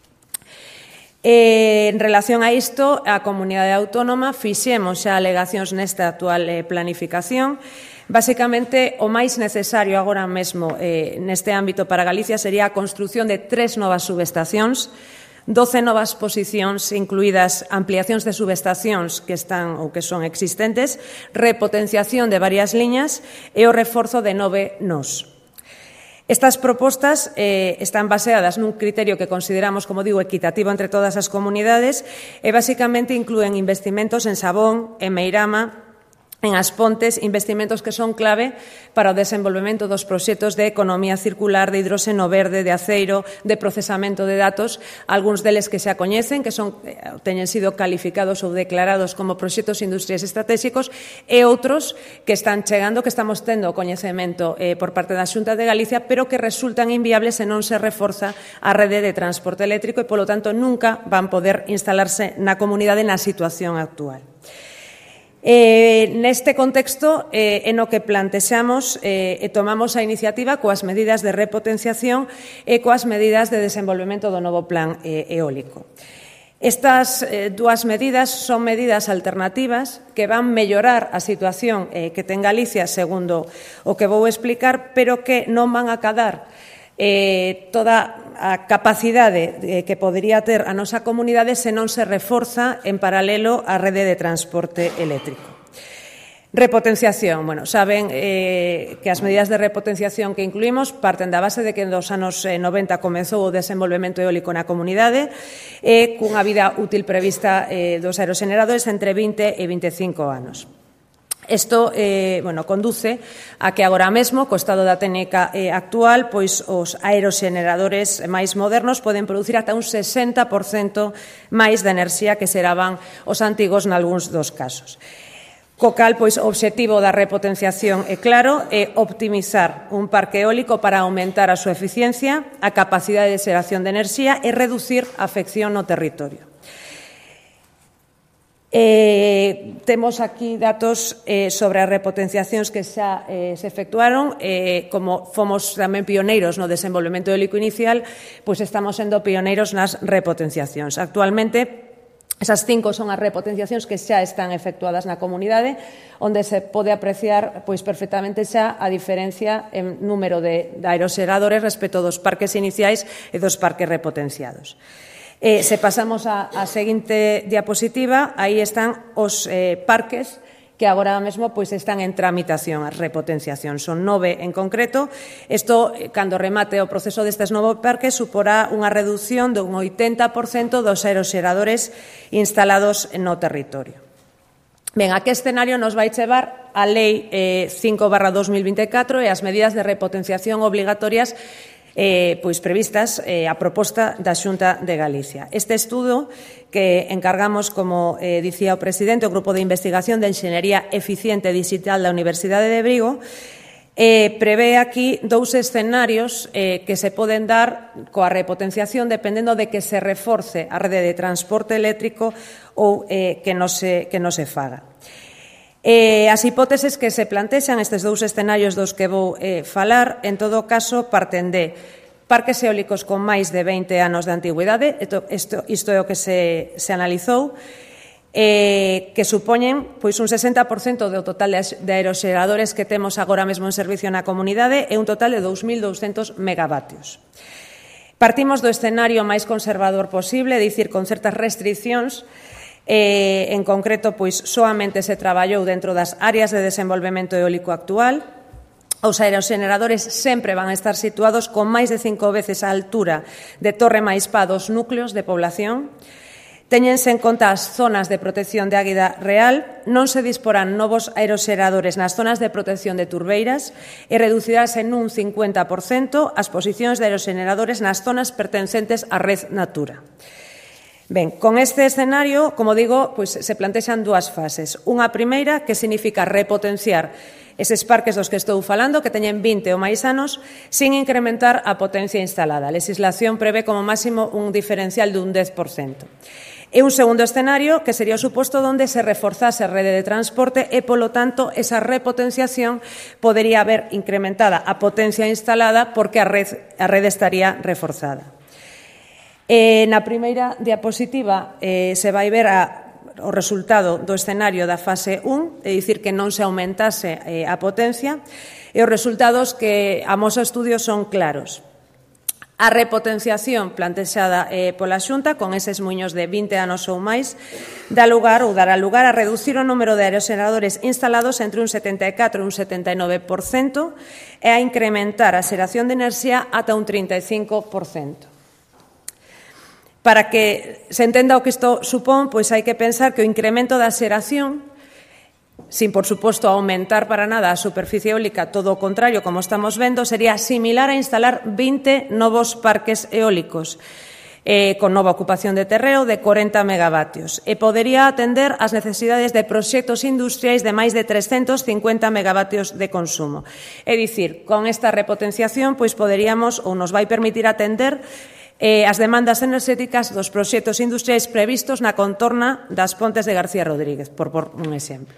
Eh, en relación a isto, a Comunidade Autónoma fixemos xa alegacións nesta actual eh, planificación. Básicamente, o máis necesario agora mesmo eh, neste ámbito para Galicia sería a construción de tres novas subestacións, doce novas posicións, incluídas ampliacións de subestacións que están ou que son existentes, repotenciación de varias liñas e o reforzo de nove nos. Estas propostas eh, están baseadas nun criterio que consideramos, como digo, equitativo entre todas as comunidades e basicamente inclúen investimentos en Sabón, en Meirama, en As Pontes, investimentos que son clave para o desenvolvemento dos proxectos de economía circular, de hidróxeno verde, de aceiro, de procesamento de datos, algúns deles que xa coñecen, que son, teñen sido calificados ou declarados como proxectos industriais estratégicos, e outros que están chegando, que estamos tendo coñecemento eh, por parte da Xunta de Galicia, pero que resultan inviables se non se reforza a rede de transporte eléctrico e, polo tanto, nunca van poder instalarse na comunidade na situación actual. Eh, neste contexto, eh, en o que plantexamos eh, e tomamos a iniciativa coas medidas de repotenciación e coas medidas de desenvolvemento do novo plan eh, eólico. Estas eh, dúas medidas son medidas alternativas que van mellorar a situación eh, que ten Galicia, segundo o que vou explicar, pero que non van a cadar eh, toda a capacidade que podería ter a nosa comunidade se non se reforza en paralelo a rede de transporte eléctrico. Repotenciación. Bueno, saben eh, que as medidas de repotenciación que incluímos parten da base de que nos anos noventa comezou o desenvolvemento eólico na comunidade e cunha vida útil prevista eh, dos aeroxeneradores entre vinte e vinte e cinco anos. Isto eh, bueno, conduce a que agora mesmo, co estado da técnica eh, actual, pois os aeroxeneradores máis modernos poden producir ata un sesenta por cento máis de enerxía que seraban os antigos nalgúns dos casos. Co cal, pois, o obxectivo da repotenciación é claro, é optimizar un parque eólico para aumentar a súa eficiencia, a capacidade de xeración de enerxía e reducir a afección no territorio. Eh, temos aquí datos eh, sobre as repotenciacións que xa eh, se efectuaron. Eh, como fomos tamén pioneiros no desenvolvemento eólico inicial, pois estamos sendo pioneiros nas repotenciacións. Actualmente, esas cinco son as repotenciacións que xa están efectuadas na comunidade, onde se pode apreciar pois perfectamente xa a diferencia en número de, de aeroxeradores respecto dos parques iniciais e dos parques repotenciados. Eh, se pasamos a, a seguinte diapositiva, aí están os eh, parques que agora mesmo pois, están en tramitación, as repotenciacións. Son nove en concreto. Isto, cando remate o proceso destes novos parques, suporá unha reducción dun oitenta por cento dos aeroxeradores instalados no territorio. Ben, a que escenario nos vai chevar a Lei eh, cinco barra dos mil vinte e catro e as medidas de repotenciación obligatorias Eh, pois previstas eh, a proposta da Xunta de Galicia. Este estudo que encargamos, como eh, dicía o presidente, o Grupo de Investigación de Enxeñería Eficiente Digital da Universidade de Vigo, eh, prevé aquí dous escenarios eh, que se poden dar coa repotenciación dependendo de que se reforce a rede de transporte eléctrico ou eh, que non se, que non se faga. Eh, as hipóteses que se plantexan, estes dous escenarios dos que vou eh, falar, en todo caso, parten de parques eólicos con máis de veinte anos de antigüidade, isto, isto, isto é o que se, se analizou, eh, que supoñen pois, un sesenta por cento do total de aeroxeradores que temos agora mesmo en servicio na comunidade e un total de dous mil douscentos megavatios. Partimos do escenario máis conservador posible, é dicir, con certas restriccións. Eh, en concreto, pois, soamente se traballou dentro das áreas de desenvolvemento eólico actual. Os aeroxeneradores sempre van a estar situados con máis de cinco veces a altura de Torre Maízpa dos núcleos de población. Téñense en conta as zonas de protección de águida real, non se disporán novos aeroxeradores nas zonas de protección de turbeiras e reducirás en un cincuenta por cento as posicións de aeroxeneradores nas zonas pertencentes á red Natura. Ben, con este escenario, como digo, pois se plantexan dúas fases. Unha primeira, que significa repotenciar eses parques dos que estou falando, que teñen vinte ou máis anos, sin incrementar a potencia instalada. A legislación prevé como máximo un diferencial dun dez por cento. E un segundo escenario, que sería o suposto onde se reforzase a rede de transporte e, polo tanto, esa repotenciación podería haber incrementada a potencia instalada porque a rede, a rede estaría reforzada. Eh, na primeira diapositiva eh, se vai ver a, o resultado do escenario da fase un, é dicir, que non se aumentase eh, a potencia, e os resultados que amosa o estudio son claros. A repotenciación plantexada eh, pola Xunta, con eses muiños de vinte anos ou máis, dá lugar ou dará lugar a reducir o número de aeroxeneradores instalados entre un setenta e catro e un setenta e nove por cento e a incrementar a xeración de enerxía ata un trinta e cinco por cento. Para que se entenda o que isto supón, pois hai que pensar que o incremento da xeración, sin, por suposto, aumentar para nada a superficie eólica, todo o contrario, como estamos vendo, sería similar a instalar vinte novos parques eólicos, eh, con nova ocupación de terreo de corenta megavatios, e podería atender as necesidades de proxectos industriais de máis de trescentos cincuenta megavatios de consumo. É dicir, con esta repotenciación, pois poderíamos, ou nos vai permitir atender Eh, as demandas enerxéticas dos proxectos industriais previstos na contorna das Pontes de García Rodríguez, por, por un exemplo.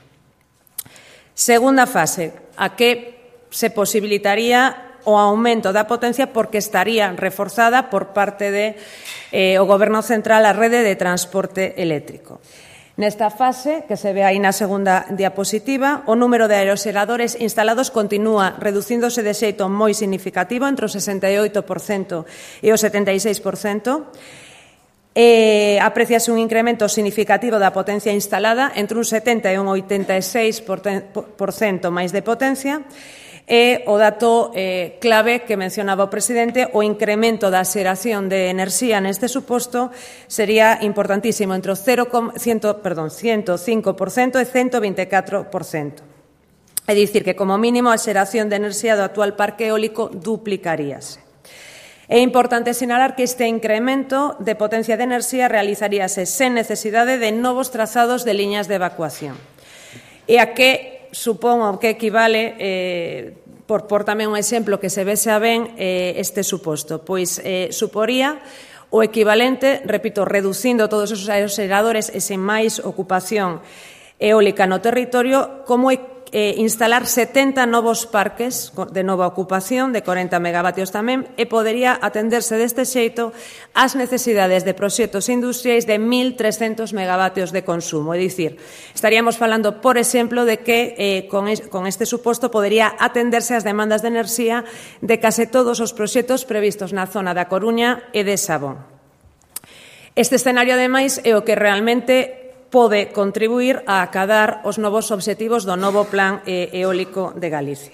Segunda fase, a que se posibilitaría o aumento da potencia porque estaría reforzada por parte de eh, o Goberno Central a rede de transporte eléctrico. Nesta fase, que se ve aí na segunda diapositiva, o número de aeroxeradores instalados continúa reducíndose de xeito moi significativo, entre o sesenta e oito por cento e o setenta e seis por cento. Eh, apreciase un incremento significativo da potencia instalada, entre un setenta e un oitenta e seis por cento máis de potencia. E o dato eh, clave que mencionaba o presidente, o incremento da xeración de enerxía neste suposto sería importantísimo, entre o cero, cento, perdón, ciento cinco por cento e ciento vinte e catro por cento. É dicir, que como mínimo a xeración de enerxía do actual parque eólico duplicaríase. É importante sinalar que este incremento de potencia de enerxía realizaríase sen necesidade de novos trazados de liñas de evacuación. E a que supongo que equivale, eh, por, por tamén un exemplo que se vexa ben eh, este suposto, pois eh, suporía o equivalente, repito, reducindo todos esos aeroxeradores e sen máis ocupación eólica no territorio, como eh, instalar setenta novos parques de nova ocupación de corenta megavatios tamén e podería atenderse deste xeito ás necesidades de proxectos industriais de mil trescentos megavatios de consumo. É dicir, estaríamos falando, por exemplo, de que eh, con, es, con este suposto podería atenderse ás demandas de enerxía de case todos os proxectos previstos na zona da Coruña e de Sabón. Este escenario, ademais, é o que realmente pode contribuir a acadar os novos obxectivos do novo Plan Eólico de Galicia.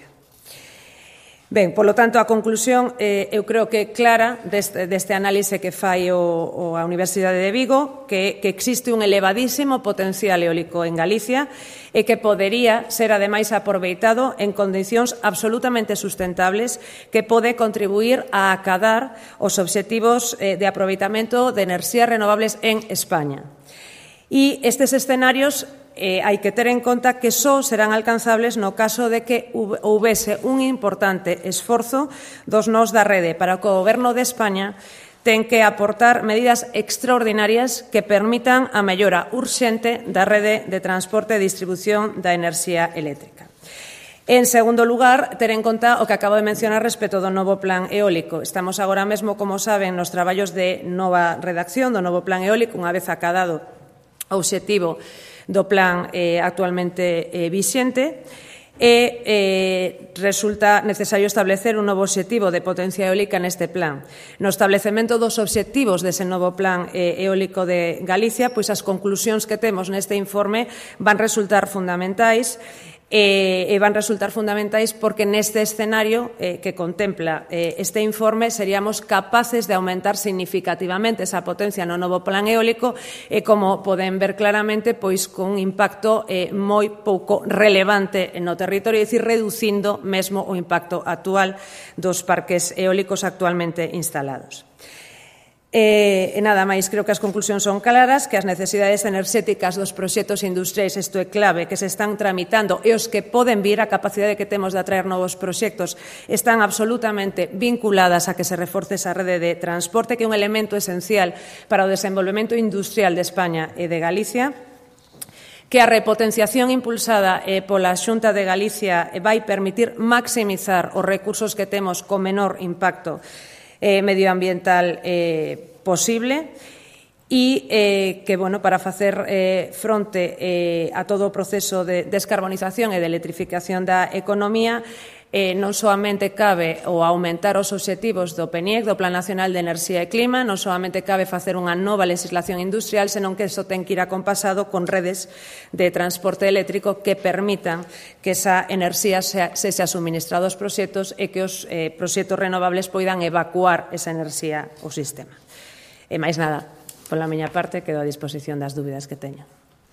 Ben, polo tanto, a conclusión eh, eu creo que é clara deste, deste análise que fai o, o a Universidade de Vigo, que, que existe un elevadísimo potencial eólico en Galicia e que podería ser, ademais, aproveitado en condicións absolutamente sustentables que pode contribuir a acadar os obxectivos eh, de aproveitamento de enerxías renovables en España. E estes escenarios eh, hai que ter en conta que só serán alcanzables no caso de que houvese un importante esforzo dos nós da rede para que o Goberno de España ten que aportar medidas extraordinarias que permitan a mellora urxente da rede de transporte e distribución da enerxía eléctrica. En segundo lugar, ter en conta o que acabo de mencionar respecto do novo plan eólico. Estamos agora mesmo, como saben, nos traballos de nova redacción do novo plan eólico, unha vez acadado o obxectivo do plan eh, actualmente eh, vixente, e eh, resulta necesario establecer un novo obxectivo de potencia eólica neste plan. No establecemento dos obxectivos dese novo plan eh, eólico de Galicia, pois as conclusións que temos neste informe van resultar fundamentais, e van resultar fundamentais porque neste escenario eh, que contempla eh, este informe seríamos capaces de aumentar significativamente esa potencia no novo plan eólico e, como poden ver claramente, pois con un impacto eh, moi pouco relevante no territorio, é dicir, reducindo mesmo o impacto actual dos parques eólicos actualmente instalados. E, e nada máis, creo que as conclusións son claras, que as necesidades enerxéticas dos proxectos industriais, isto é clave, que se están tramitando e os que poden vir, a capacidade que temos de atraer novos proxectos, están absolutamente vinculadas a que se reforce esa rede de transporte, que é un elemento esencial para o desenvolvemento industrial de España e de Galicia, que a repotenciación impulsada eh, pola Xunta de Galicia vai permitir maximizar os recursos que temos con menor impacto Eh, medioambiental eh, posible e eh, que, bueno, para facer eh, fronte eh, a todo o proceso de descarbonización e de electrificación da economía, eh, non soamente cabe o aumentar os obxectivos do P N I E C, do Plan Nacional de Enerxía e Clima, non soamente cabe facer unha nova legislación industrial, senón que iso ten que ir acompasado con redes de transporte eléctrico que permitan que esa enerxía se, se xa suministrada aos proxectos e que os eh, proxectos renovables poidan evacuar esa enerxía ao sistema. E máis nada, pola miña parte, quedo a disposición das dúbidas que teñan.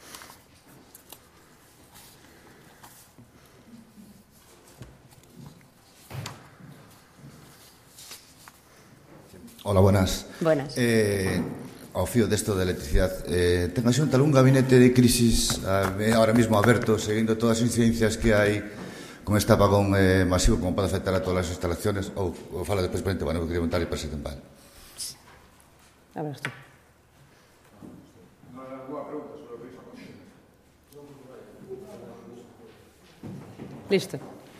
Hola, buenas. Buenas. Eh, ao fío desto da electricidade, eh, ten a Xunta algún gabinete de crisis eh, ahora mismo aberto, seguindo todas as incidencias que hai con este apagón eh, masivo, como pode afectar a todas as instalaciones, ou, ou fala despois, presidente, bueno, que quería preguntar e presidente, vale. A ver, tú. Listo.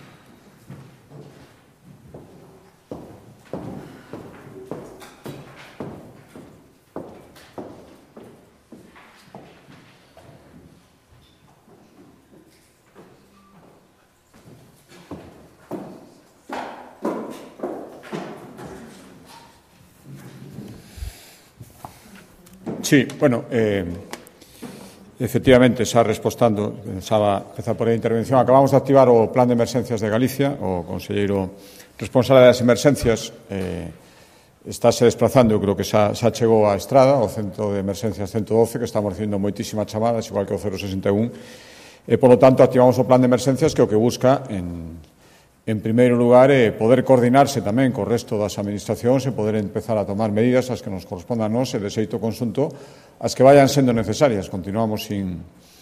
Sí, bueno, eh, efectivamente, xa respostando, pensaba empezar por a intervención, acabamos de activar o Plan de Emerxencias de Galicia, o conselleiro responsable das emerxencias eh, estáse desplazando, eu creo que xa, xa chegou á Estrada, ao Centro de Emerxencias ciento doce, que estamos recibindo moitísimas chamadas, igual que o cero sesenta e un, E, polo tanto, activamos o plan de emerxencias que o que busca, en, en primeiro lugar, é poder coordinarse tamén co resto das administracións e poder empezar a tomar medidas as que nos correspondan a nós e, de xeito conxunto, as que vayan sendo necesarias. Continuamos sin,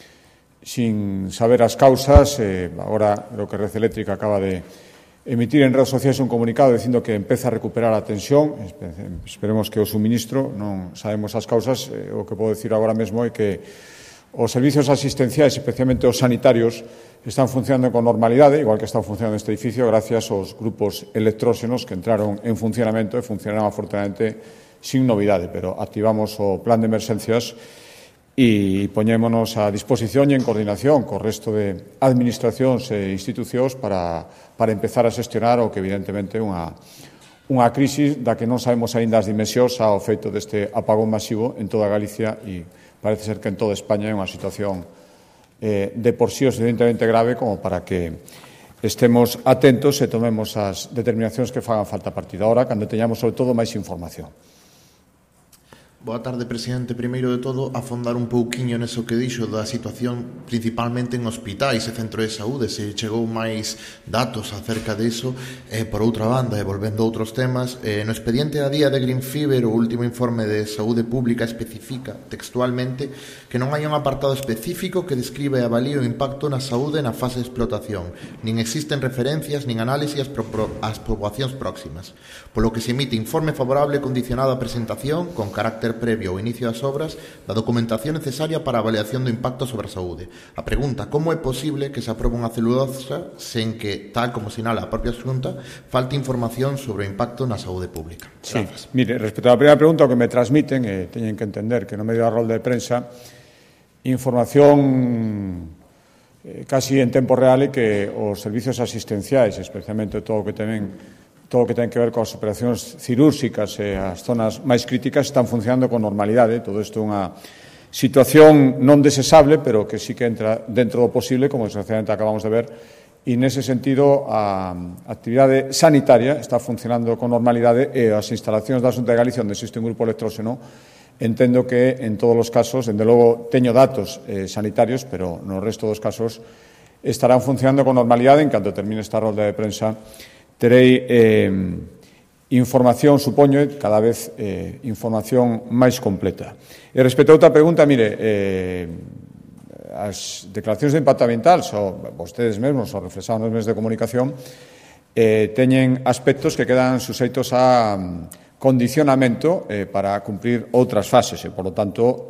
sin saber as causas. Eh, agora, creo que Red Eléctrica acaba de emitir en redes sociais un comunicado dicindo que empeza a recuperar a tensión. Esperemos que o suministro, non sabemos as causas. Eh, o que podo decir agora mesmo é que os servicios asistenciais, especialmente os sanitarios, están funcionando con normalidade, igual que están funcionando neste edificio, gracias aos grupos electróxenos que entraron en funcionamento e funcionaron afortunadamente sin novidade, pero activamos o plan de emerxencias e poñémonos a disposición e en coordinación co resto de administracións e institucións para, para empezar a xestionar o que evidentemente é unha, unha crisis da que non sabemos aínda as dimensións ao feito deste apagón masivo en toda Galicia e parece ser que en toda España é unha situación eh, de por sí suficientemente grave como para que estemos atentos e tomemos as determinacións que fagan falta a partir de ahora, cando teñamos sobre todo máis información. Boa tarde, presidente. Primeiro de todo, afondar un pouquiño neso que dixo da situación principalmente en hospitais e centro de saúde. Se chegou máis datos acerca diso. Eh, por outra banda, e volvendo a outros temas, eh, no expediente a día de Green Fever, o último informe de saúde pública especifica textualmente que non hai un apartado específico que describe e avalíe o impacto na saúde na fase de explotación. Nin existen referencias nin análisis ás poboacións próximas. Polo que se emite informe favorable condicionado á presentación con carácter previo ao inicio das obras da documentación necesaria para a avaliación do impacto sobre a saúde. A pregunta, como é posible que se aprobe unha celulosa sen que, tal como sinala a propia Xunta, falte información sobre o impacto na saúde pública? Sí, mire, respecto á primeira pregunta, o que me transmiten, e teñen que entender que no medio da rolda de prensa, información eh, casi en tempo real e que os servicios asistenciais, especialmente todo o que temen todo o que ten que ver coas operacións cirúrxicas e as zonas máis críticas están funcionando con normalidade. Todo isto é unha situación non desexable, pero que sí que entra dentro do posible, como desgraciadamente acabamos de ver, e nese sentido a actividade sanitaria está funcionando con normalidade e as instalacións da Xunta de Galicia, onde existe un grupo electróxeno, entendo que en todos os casos, dende logo teño datos eh, sanitarios, pero no resto dos casos estarán funcionando con normalidade. En canto termine esta rolda de prensa, terei eh, información, supoño, cada vez eh, información máis completa. E respecto a outra pregunta, mire, eh, as declaracións de impacto ambiental, so, vostedes mesmos, o reflexados nos medios de comunicación, eh, teñen aspectos que quedan suxeitos a um, condicionamento eh, para cumprir outras fases, e, por lo tanto,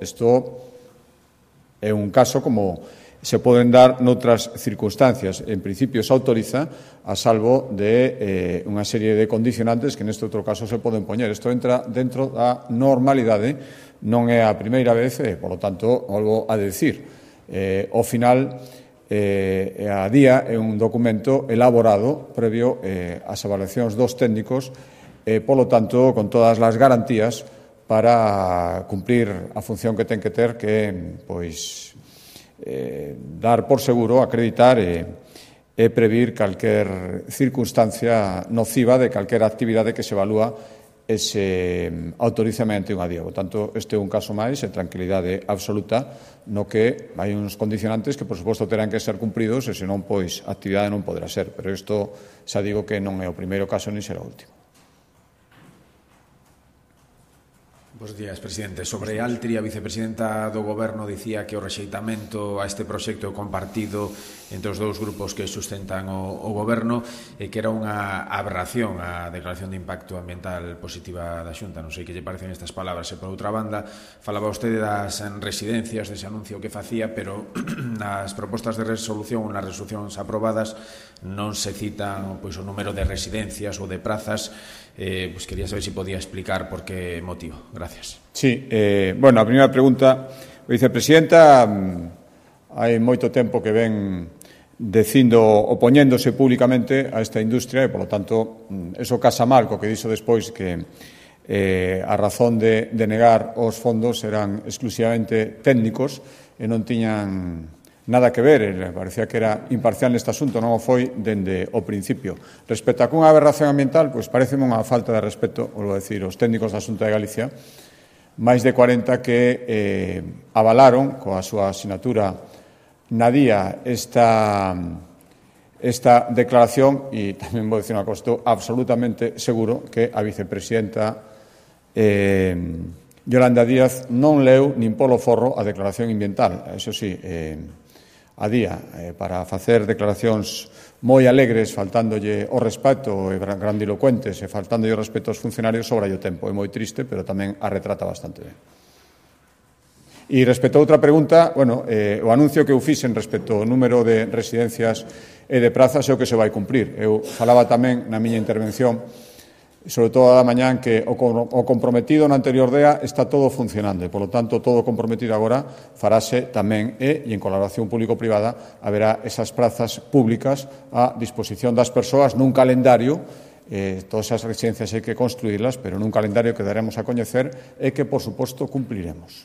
isto é un caso como se poden dar noutras circunstancias. En principio se autoriza a salvo de eh, unha serie de condicionantes que neste outro caso se poden poñer. Isto entra dentro da normalidade, non é a primeira vez, e, por lo tanto, volvo a decir, eh, ao final, eh, a día é un documento elaborado previo eh, ás evaluacións dos técnicos, e, por lo tanto, con todas as garantías para cumprir a función que ten que ter, que, pois, Eh, dar por seguro, acreditar e, e previr calquer circunstancia nociva de calquer actividade que se evalúa e se autoriza mediante unha día. Por tanto, este é un caso máis, e tranquilidade absoluta, no que hai uns condicionantes que, por suposto, terán que ser cumpridos, e senón, pois, a actividade non poderá ser. Pero isto xa digo que non é o primeiro caso ni será o último. Bos días, presidente. Sobre Altri, a vicepresidenta do Goberno dicía que o rexeitamento a este proxecto compartido entre os dous grupos que sustentan o, o Goberno e que era unha aberración a declaración de impacto ambiental positiva da Xunta. Non sei que lle parecen estas palabras. E, por outra banda, falaba vostede das residencias, dese anuncio que facía, pero nas propostas de resolución ou nas resolucións aprobadas non se citan, pois, o número de residencias ou de prazas. Eh, pues quería saber se si podía explicar por que motivo. Gracias. Sí, eh, bueno, a primeira pregunta, vicepresidenta, hai moito tempo que ven dicindo, opoñéndose públicamente a esta industria, e, por lo tanto, eso casa mal co que dixo despois que eh, a razón de, de negar os fondos eran exclusivamente técnicos e non tiñan nada que ver, parecía que era imparcial neste asunto, non o foi dende o principio. Respecto a cunha aberración ambiental, pois pareceme unha falta de respeto, volvo a decir, os técnicos da Xunta de Galicia, máis de cuarenta que eh, avalaron coa súa asignatura na día esta, esta declaración e tamén vou dicir unha cosa, estou absolutamente seguro que a vicepresidenta eh, Yolanda Díaz non leu nin polo forro a declaración ambiental. Eso sí, eh, a día, eh, para facer declaracións moi alegres, faltándolle o respeto e grandilocuentes e faltándolle o respeto aos funcionarios, sobra o tempo. É moi triste, pero tamén a retrata bastante ben. E respecto a outra pregunta, bueno, eh, o anuncio que eu fixen respecto ao número de residencias e de prazas é o que se vai cumprir. Eu falaba tamén na miña intervención, sobre todo a da mañán, que o comprometido na anterior D E A está todo funcionando e, polo tanto, todo o comprometido agora farase tamén e, e en colaboración público-privada, haberá esas prazas públicas a disposición das persoas nun calendario. Eh, todas as residencias hai que construírlas, pero nun calendario que daremos a coñecer e que, por suposto, cumpliremos.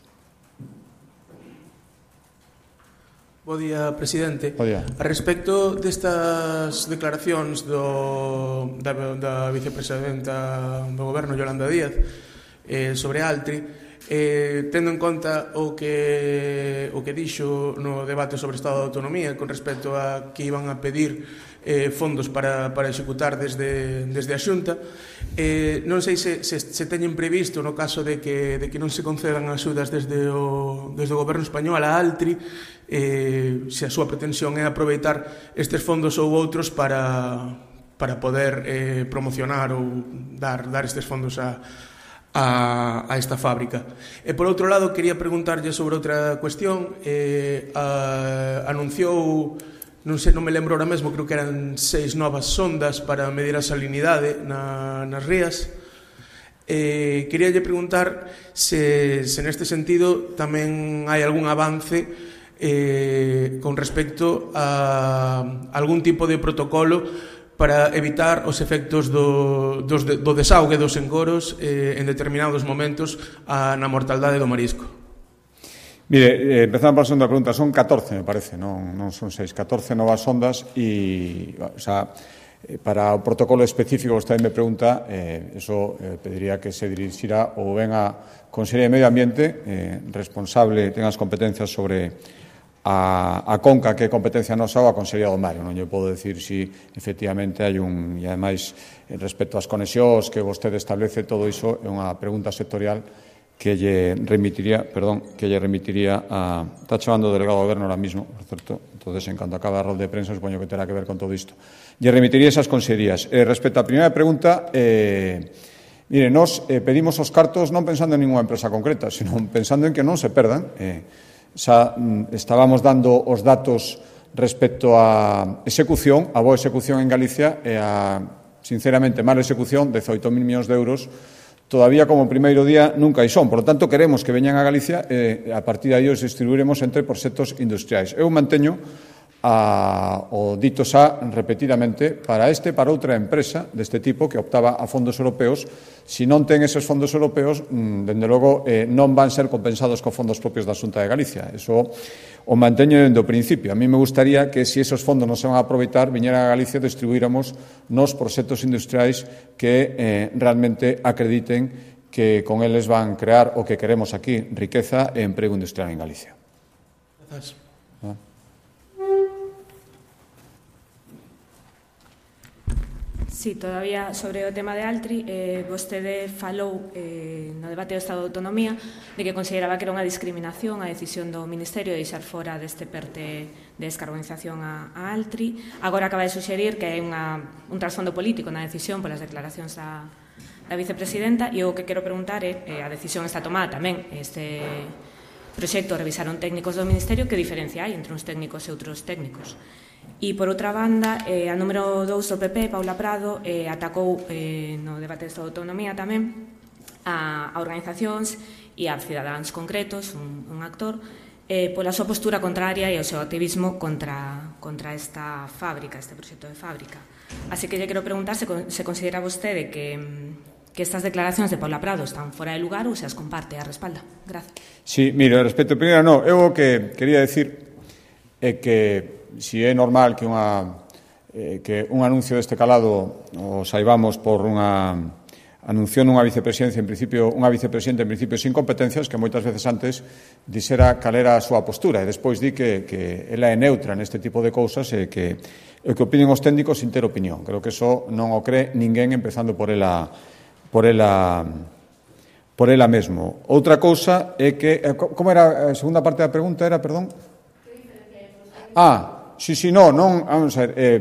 Bo día, presidente. Bo día. A respecto destas declaracións do, da, da vicepresidenta do Goberno, Yolanda Díaz, eh, sobre Altri, eh, tendo en conta o que, o que dixo no debate sobre o Estado de Autonomía con respecto a que iban a pedir eh, fondos para, para executar desde, desde a Xunta, eh, non sei se, se, se teñen previsto no caso de que, de que non se concedan axudas desde o, desde o Goberno español a Altri, eh, se a súa pretensión é aproveitar estes fondos ou outros para, para poder eh, promocionar ou dar, dar estes fondos a, a, a esta fábrica. E por outro lado, quería preguntarlle sobre outra cuestión. Eh, a, anunciou, non sei, non me lembro ahora mesmo, creo que eran seis novas sondas para medir a salinidade na, nas rías. Eh, quería lle preguntar se, se neste sentido tamén hai algún avance eh, con respecto a algún tipo de protocolo para evitar os efectos do, dos, do desaugue dos encoros eh, en determinados momentos a, na mortaldade do marisco. Mire, eh, empezando por a segunda pregunta, son catorce, me parece, non, non son seis, catorce novas ondas e, o sea, eh, para o protocolo específico que usted me pregunta, eh, eso eh, pediría que se dirixira ou ben a Consellería de Medio Ambiente, eh, responsable, ten as competencias sobre a, a Conca, que é competencia nosa, ou a Consellería do Mar. Non lle podo decir si efectivamente hai un, e ademais, respecto ás conexións que vostede establece, todo iso é unha pregunta sectorial que lle remitiría, perdón, que lle remitiría a... Está chamando o delegado do Goberno ahora mismo, por certo, entonces, en canto acaba a rol de prensa, supoño que terá que ver con todo isto. Lle remitiría esas consellerías. Eh, respecto á primeira pregunta, eh, mire, nós eh, pedimos os cartos non pensando en ninguna empresa concreta, sino pensando en que non se perdan. Eh, xa mm, estábamos dando os datos respecto á execución, a boa execución en Galicia e a, sinceramente, mala execución, dezoito mil millóns de euros, todavía como primeiro día nunca hai son. Por lo tanto, queremos que veñan a Galicia e a partir de aí os distribuiremos entre proxectos industriais. Eu manteño a, o dito xa repetidamente para este, para outra empresa deste tipo que optaba a fondos europeos. Si non ten eses fondos europeos, dende logo, eh, non van ser compensados con fondos propios da Xunta de Galicia. Eso o manteño dende o principio. A mí me gustaría que, se si esos fondos non se van a aproveitar, viñeran a Galicia e distribuíramos nos proxectos industriais que eh, realmente acrediten que con eles van crear o que queremos aquí, riqueza e emprego industrial en Galicia. Gracias. ¿Ah? Sí, todavía sobre o tema de Altri, eh, vostede falou eh, no debate do Estado de Autonomía de que consideraba que era unha discriminación a decisión do Ministerio de deixar fora deste perte de descarbonización a, a Altri. Agora acaba de suxerir que hai unha, un trasfondo político na decisión polas declaracións da, da vicepresidenta, e o que quero preguntar é, eh, a decisión está tomada tamén, este proxecto revisaron técnicos do Ministerio, que diferencia hai entre uns técnicos e outros técnicos? E, por outra banda, eh, a número dous do P P, Paula Prado, eh, atacou eh, no debate de Estado de Autonomía tamén a, a organizacións e a cidadáns concretos, un, un actor, eh, pola súa postura contraria e o seu activismo contra, contra esta fábrica, este proxecto de fábrica. Así que lle quero preguntar se, se considera vostede que, que estas declaracións de Paula Prado están fora de lugar ou se as comparte a respalda. Gracias. Sí, mire, respecto a primeira, no, eu o que quería decir é que si é normal que unha eh, que un anuncio deste calado o saibamos por unha anunciou nunha vicepresidencia en principio, unha vicepresidenta en principio sin competencias que moitas veces antes dixera cal era a súa postura e despois di que, que ela é neutra neste tipo de cousas e que o que opinen os técnicos sin ter opinión. Creo que eso non o cree ninguén empezando por ela por ela por ela mesmo. Outra cousa é que como era a segunda parte da pregunta era, perdón? Ah, si, si, no, non, vamos a ver, eh,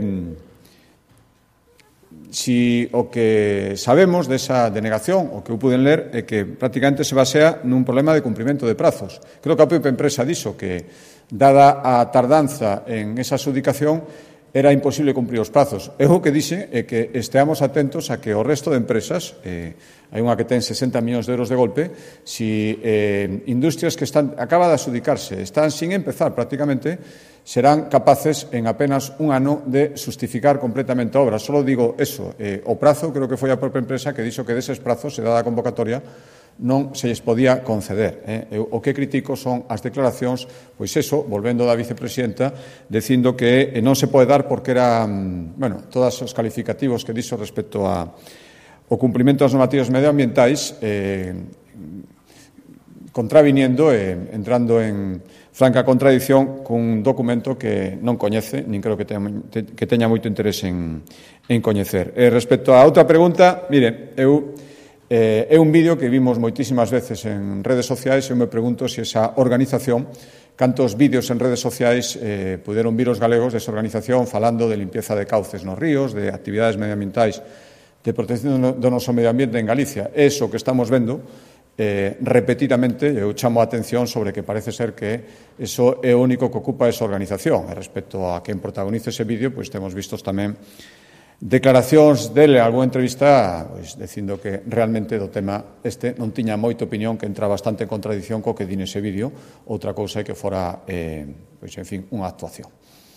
si o que sabemos desa denegación, o que eu puden ler, é que prácticamente se basea nun problema de cumprimento de prazos. Creo que a propia empresa dixo que, dada a tardanza en esa adjudicación, era imposible cumprir os prazos. Eu o que dixe é que esteamos atentos a que o resto de empresas, eh, hai unha que ten sesenta millóns de euros de golpe, si eh, industrias que están acaba de adjudicarse, están sin empezar prácticamente, serán capaces en apenas un ano de justificar completamente a obra. Solo digo eso, eh, o prazo, creo que foi a propia empresa que dixo que deses prazos, se dada a convocatoria, non se lles podía conceder. Eh? Eu, o que critico son as declaracións, pois eso, volvendo da vicepresidenta, dicindo que eh, non se pode dar porque eran, bueno, todos os calificativos que dixo respecto a o cumprimento das normativas medioambientais, eh, contraviniendo e eh, entrando en franca contradición cun documento que non coñece, nin creo que teña, que teña moito interés en, en coñecer. E respecto a outra pregunta, mire, eu eh, é un vídeo que vimos moitísimas veces en redes sociais e eu me pregunto se esa organización, cantos vídeos en redes sociais eh, puderon vir os galegos desa organización falando de limpieza de cauces nos ríos, de actividades medioambientais, de protección do noso medio ambiente en Galicia. Eso que estamos vendo Eh, repetidamente, eu chamo a atención sobre que parece ser que eso é o único que ocupa esa organización. E respecto a quen protagoniza ese vídeo, pois temos vistos tamén declaracións dele, algunha entrevista, pois, dicindo que realmente do tema este non tiña moita opinión, que entra bastante en contradición co que di nese vídeo. Outra cousa é que fora, eh, pois, en fin, unha actuación.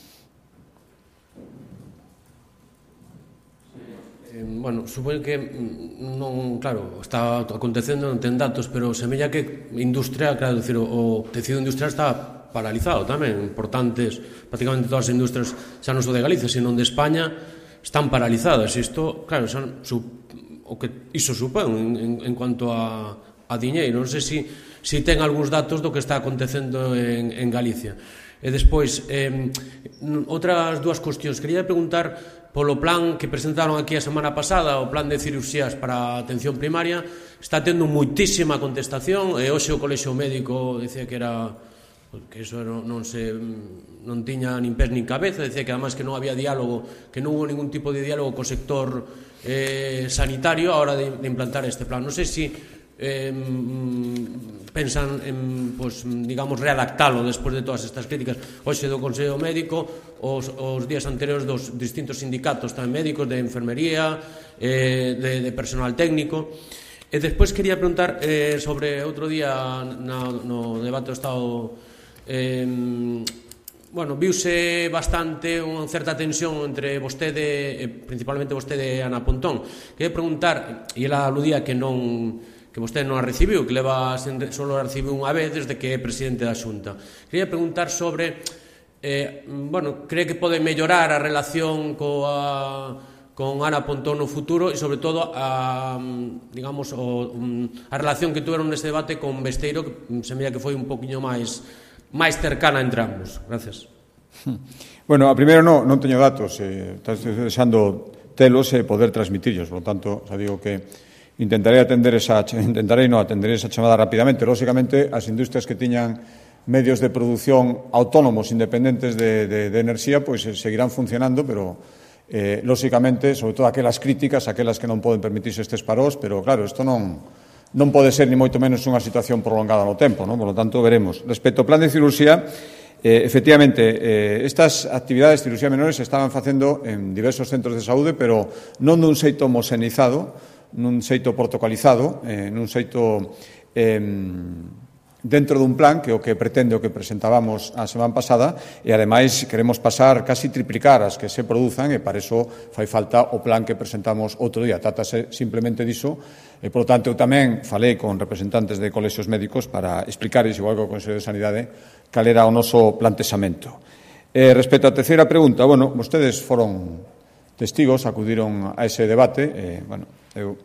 Bueno, supoño que non, claro, está acontecendo, non ten datos, pero semella que industria, claro, decir, o tecido industrial está paralizado tamén. Importantes, prácticamente todas as industrias, xa non só de Galicia, sino de España, están paralizadas. Isto, claro, xa, su, o que iso supón en, en, en cuanto a, a diñeiro. Non sei se si, si ten algúns datos do que está acontecendo en, en Galicia. E despois, eh, outras dúas cuestións. Quería preguntar polo plan que presentaron aquí a semana pasada, o plan de cirurxías para a atención primaria. Está tendo moitísima contestación, e hoxe o Colexio Médico dicía que era que iso non se non tiña nin pés nin cabeza, dicía que además que non había diálogo, que non hubo ningún tipo de diálogo co sector eh, sanitario a hora de, de implantar este plan. Non sei se eh, pensan en, pues, digamos, readaptalo despois de todas estas críticas hoxe do Consello Médico, os, os días anteriores dos distintos sindicatos tamén médicos, de enfermería, eh, de, de personal técnico. E despois quería preguntar eh, sobre outro día no, no debate do Estado, eh, bueno, viuse bastante unha certa tensión entre vostede, principalmente vostede e Ana Pontón. Quería preguntar, e ela aludía que non que vostede non a recibiu, que leva solo a recibiu unha vez desde que é presidente da Xunta. Quería preguntar sobre, eh, bueno, cree que pode mellorar a relación coa, con Ana Pontón no futuro e, sobre todo, a, digamos, o, a relación que tuveron neste debate con Besteiro, que semella que foi un poquinho máis máis cercana entre ambos. Gracias. Bueno, a primeiro non, non teño datos, eh, estás desexando telos e poder transmitirlos, por lo tanto, xa digo que intentarei atender esa intentarei non atender esa chamada rapidamente. Lóxicamente, as industrias que tiñan medios de produción autónomos independentes de, de, de enerxía, pois pues, seguirán funcionando, pero eh, lóxicamente, sobre todo aquelas críticas, aquelas que non poden permitirse estes paros, pero claro, isto non non pode ser ni moito menos unha situación prolongada no tempo, non? Por lo tanto, veremos. Respecto ao plan de cirurxía, eh, efectivamente, eh, estas actividades de cirurxía menores se estaban facendo en diversos centros de saúde, pero non dun xeito homoxenizado, nun xeito protocolizado, eh, nun xeito eh, dentro dun plan que o que pretende o que presentábamos a semana pasada, e ademais queremos pasar casi triplicar as que se produzan, e para iso fai falta o plan que presentamos outro día. Trátase simplemente diso, e por tanto eu tamén falei con representantes de colexios médicos para explicarles, igual que o Consello de Sanidade, cal era o noso plantexamento. Eh, respecto á terceira pregunta, bueno, vostedes foron testigos, acudiron a ese debate, eh, bueno, eu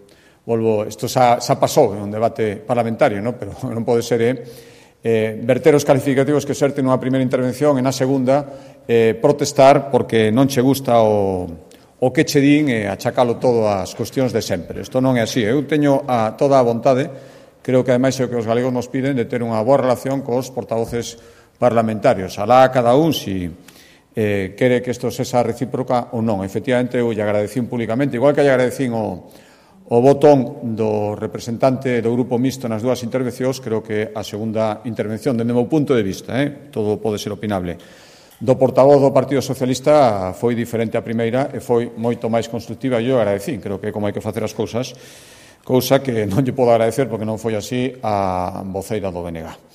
volvo, isto xa, xa pasou en un debate parlamentario, no? Pero non pode ser eh, eh, verter os calificativos que xerte nunha primeira intervención e na segunda eh, protestar porque non che gusta o, o que che din e achacalo todo ás cuestións de sempre. Isto non é así. Eu teño a toda a vontade, creo que ademais é o que os galegos nos piden, de ter unha boa relación cos portavoces parlamentarios. Alá cada un si eh, quere que isto sexa recíproca ou non. Efectivamente, eu lle agradecín públicamente, igual que lle agradecín o, o botón do representante do Grupo Mixto nas dúas intervencións, creo que a segunda intervención, dende o meu punto de vista, eh, todo pode ser opinable, do portavoz do Partido Socialista foi diferente a primeira e foi moito máis constructiva e eu agradecín. Creo que como hai que facer as cousas, cousa que non lle podo agradecer porque non foi así a voceira do B N G.